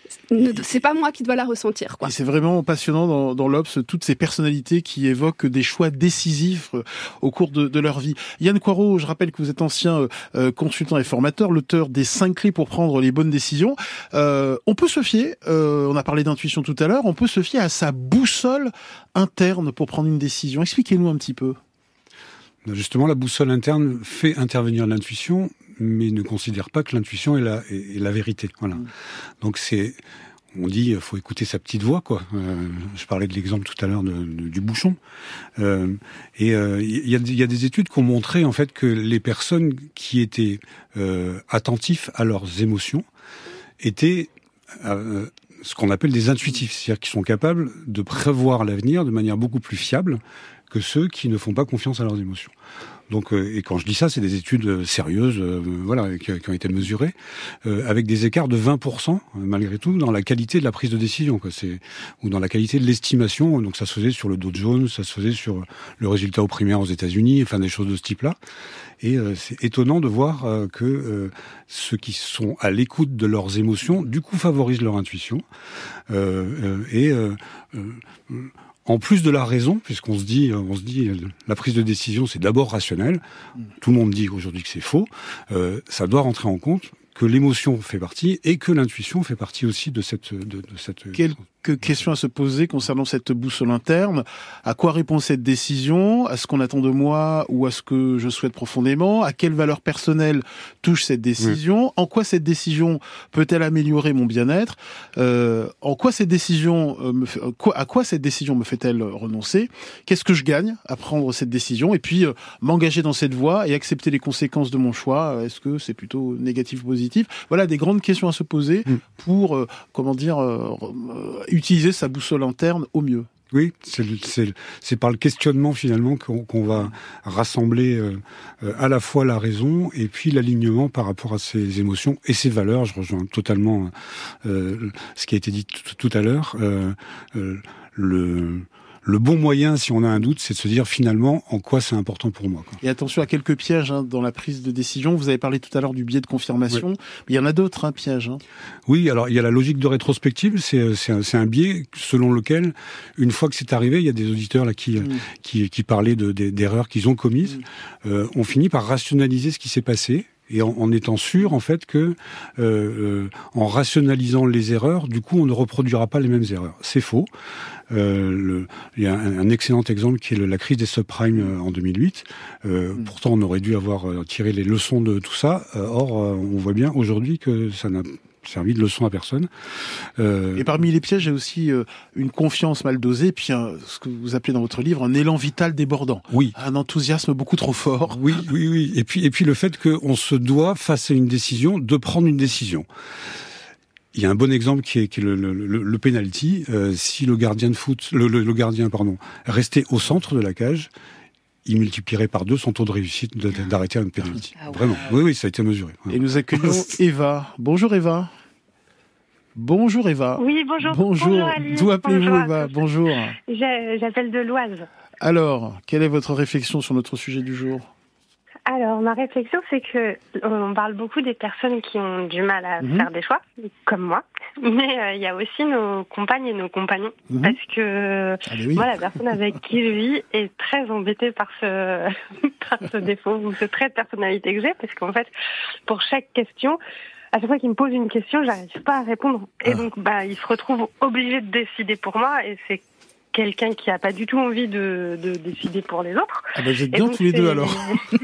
c'est pas moi qui dois la ressentir, quoi. Et c'est vraiment passionnant dans, dans l'Obs, toutes ces personnalités qui évoquent des choix décisifs au cours de, de leur vie. Yann Coirot, je rappelle que vous êtes ancien euh, consultant et formateur, l'auteur des cinq clés pour prendre les bonnes décisions. Euh, on peut se fier, euh, on a parlé d'intuition tout à l'heure, on peut se fier à sa boussole interne pour prendre une décision. Expliquez-nous un petit peu. Justement, la boussole interne fait intervenir l'intuition, mais ne considère pas que l'intuition est la, est, est la vérité. Voilà. Mmh. Donc c'est, on dit, faut écouter sa petite voix, quoi. Euh, je parlais de l'exemple tout à l'heure de, de, du bouchon. Euh, et il euh, y, a, y a des études qui ont montré en fait que les personnes qui étaient euh, attentifs à leurs émotions étaient euh, ce qu'on appelle des intuitifs, c'est-à-dire qu'ils sont capables de prévoir l'avenir de manière beaucoup plus fiable que ceux qui ne font pas confiance à leurs émotions. Donc, euh, et quand je dis ça, c'est des études euh, sérieuses, euh, voilà, qui, qui ont été mesurées, euh, avec des écarts de vingt pour cent, malgré tout, dans la qualité de la prise de décision, quoi. C'est, ou dans la qualité de l'estimation. Donc, ça se faisait sur le Dow Jones, ça se faisait sur le résultat aux primaires aux États-Unis, enfin des choses de ce type-là. Et euh, c'est étonnant de voir euh, que euh, ceux qui sont à l'écoute de leurs émotions, du coup, favorisent leur intuition. Euh, euh, et euh, euh, En plus de la raison, puisqu'on se dit, on se dit, la prise de décision, c'est d'abord rationnel. Tout le monde dit aujourd'hui que c'est faux. Euh, ça doit rentrer en compte que l'émotion fait partie et que l'intuition fait partie aussi de cette, de, de cette. Quelques questions à se poser concernant cette boussole interne. À quoi répond cette décision? À ce qu'on attend de moi ou à ce que je souhaite profondément? À quelle valeur personnelle touche cette décision? Oui. En quoi cette décision peut-elle améliorer mon bien-être? euh, En quoi cette décision euh, me fait, quoi, à quoi cette décision me fait-elle renoncer? Qu'est-ce que je gagne à prendre cette décision? Et puis euh, m'engager dans cette voie et accepter les conséquences de mon choix. Est-ce que c'est plutôt négatif ou positif? Voilà des grandes questions à se poser mmh. pour euh, comment dire euh, euh, utiliser sa boussole interne au mieux. Oui, c'est, c'est, c'est par le questionnement finalement qu'on, qu'on va rassembler euh, euh, à la fois la raison et puis l'alignement par rapport à ses émotions et ses valeurs. Je rejoins totalement euh, ce qui a été dit tout, tout à l'heure. Euh, euh, le le bon moyen, si on a un doute, c'est de se dire finalement en quoi c'est important pour moi, quoi. Et attention à quelques pièges hein, dans la prise de décision. Vous avez parlé tout à l'heure du biais de confirmation, oui. mais il y en a d'autres hein, pièges. Hein. Oui, alors il y a la logique de rétrospective, c'est, c'est, un, c'est un biais selon lequel, une fois que c'est arrivé, il y a des auditeurs là qui, mmh. qui, qui parlaient de, de, d'erreurs qu'ils ont commises. Mmh. Euh, on finit par rationaliser ce qui s'est passé. Et en, en étant sûr, en fait, que euh, euh, en rationalisant les erreurs, du coup, on ne reproduira pas les mêmes erreurs. C'est faux. Euh, le, il y a un, un excellent exemple qui est le, la crise des subprimes euh, en deux mille huit. Euh, mmh. Pourtant, on aurait dû avoir euh, tiré les leçons de tout ça. Euh, or, euh, on voit bien aujourd'hui que ça n'a servi de leçon à personne. Euh... Et parmi les pièges, il y a aussi euh, une confiance mal dosée, puis un, ce que vous appelez dans votre livre un élan vital débordant. Oui. Un enthousiasme beaucoup trop fort. Oui, oui, oui. Et puis, et puis le fait qu'on se doit, face à une décision, de prendre une décision. Il y a un bon exemple qui est, qui est le, le, le, le penalty. Euh, si le gardien de foot, le, le, le gardien, pardon, restait au centre de la cage, il multiplierait par deux son taux de réussite de, d'arrêter un penalty. Ah ouais. Vraiment. Oui, oui, ça a été mesuré. Et nous accueillons Eva. Bonjour Eva. Bonjour Eva. Oui, bonjour. Bonjour. Bonjour Ali. D'où appelez-vous bonjour Eva? Bonjour. Je, j'appelle de l'Oise. Alors, quelle est votre réflexion sur notre sujet du jour? Alors, ma réflexion, c'est que on parle beaucoup des personnes qui ont du mal à mmh. faire des choix, comme moi. Mais il euh, y a aussi nos compagnes et nos compagnons, mmh. parce que ah oui. moi, la personne avec qui je vis est très embêtée par ce par ce défaut ou ce trait de personnalité que j'ai, parce qu'en fait, pour chaque question, à chaque fois qu'il me pose une question, j'arrive pas à répondre, et ah. donc bah il se retrouve obligé de décider pour moi, et c'est quelqu'un qui a pas du tout envie de, de décider pour les autres. Ah bah vous êtes bien tous les deux alors.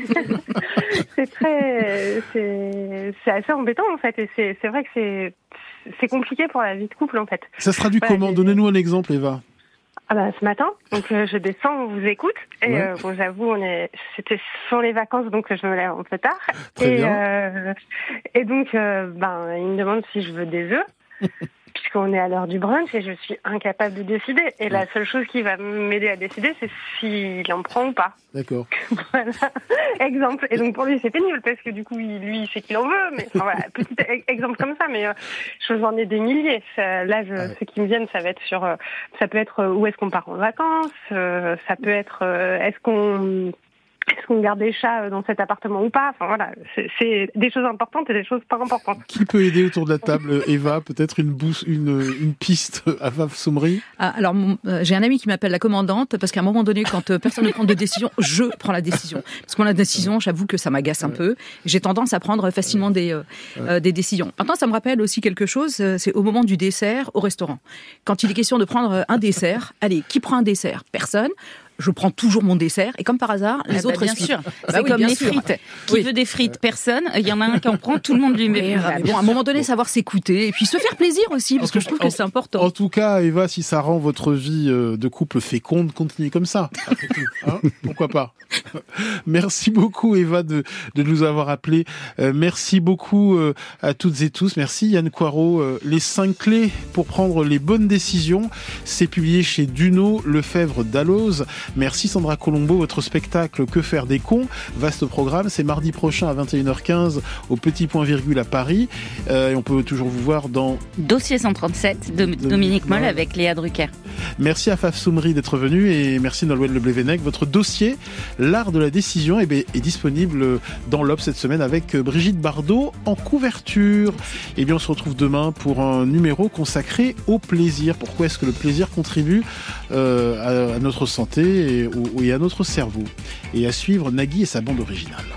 c'est très, c'est, c'est assez embêtant en fait, et c'est, c'est vrai que c'est, c'est compliqué pour la vie de couple en fait. Ça se traduit voilà, comment? Donnez-nous un exemple, Eva. Ah bah ce matin, donc euh, je descends, on vous écoute, et ouais. euh, bon j'avoue, on est, c'était sur les vacances, donc je me lève un peu tard. Très et bien. Euh, et donc euh, ben il me demande si je veux des œufs. Puisqu'on est à l'heure du brunch et je suis incapable de décider. Et la seule chose qui va m'aider à décider, c'est s'il en prend ou pas. D'accord. Voilà, exemple. Et donc pour lui, c'est pénible parce que du coup, il, lui, il sait qu'il en veut. Mais enfin, voilà, petit exemple comme ça. Mais euh, j'en ai des milliers. Ça, là, je, ah ouais. ce qui me viennent, ça va être sur. Euh, ça peut être euh, où est-ce qu'on part en vacances. Euh, ça peut être euh, est-ce qu'on Est-ce qu'on garde des chats dans cet appartement ou pas? Enfin voilà, c'est, c'est des choses importantes et des choses pas importantes. Qui peut aider autour de la table? Eva, peut-être une, bousse, une, une piste à Faf Soumri? Ah, alors, mon, euh, j'ai un ami qui m'appelle la commandante parce qu'à un moment donné, quand euh, personne ne prend de décision, je prends la décision. Parce que moi, la décision, j'avoue que ça m'agace un ouais. peu. J'ai tendance à prendre facilement des, euh, ouais. euh, des décisions. Maintenant, ça me rappelle aussi quelque chose, euh, c'est au moment du dessert au restaurant. Quand il est question de prendre un dessert, allez, qui prend un dessert? Personne. Je prends toujours mon dessert et comme par hasard, les ah autres bah bien suivent. sûr. Bah c'est oui, comme les sûr. frites. Qui oui. veut des frites? Personne. Il y en a un qui en prend, tout le monde lui met. Oui, mais bon, à un moment donné, savoir s'écouter et puis se faire plaisir aussi, parce en que je trouve que c'est important. En tout cas, Eva, si ça rend votre vie de couple féconde, continuez comme ça. Hein, pourquoi pas? Merci beaucoup, Eva, de, de nous avoir appelés. Euh, merci beaucoup euh, à toutes et tous. Merci Yann Coirot. Euh, les cinq clés pour prendre les bonnes décisions. C'est publié chez Duno, Lefebvre Dalloz. Merci Sandra Colombo, votre spectacle Que faire des cons, vaste programme, c'est mardi prochain à vingt et une heures quinze au Petit Point Virgule à Paris, euh, et on peut toujours vous voir dans Dossier cent trente-sept de Dominique, Dominique Moll avec Léa Drucker. Merci à Faf Soumri d'être venu et merci Nolwenn Leblévenec. Votre dossier, l'art de la décision, est, est disponible dans l'Obs cette semaine avec Brigitte Bardot en couverture. Et bien on se retrouve demain pour un numéro consacré au plaisir. Pourquoi est-ce que le plaisir contribue euh, à, à notre santé et, et à notre cerveau. Et à suivre Nagui et sa bande originale.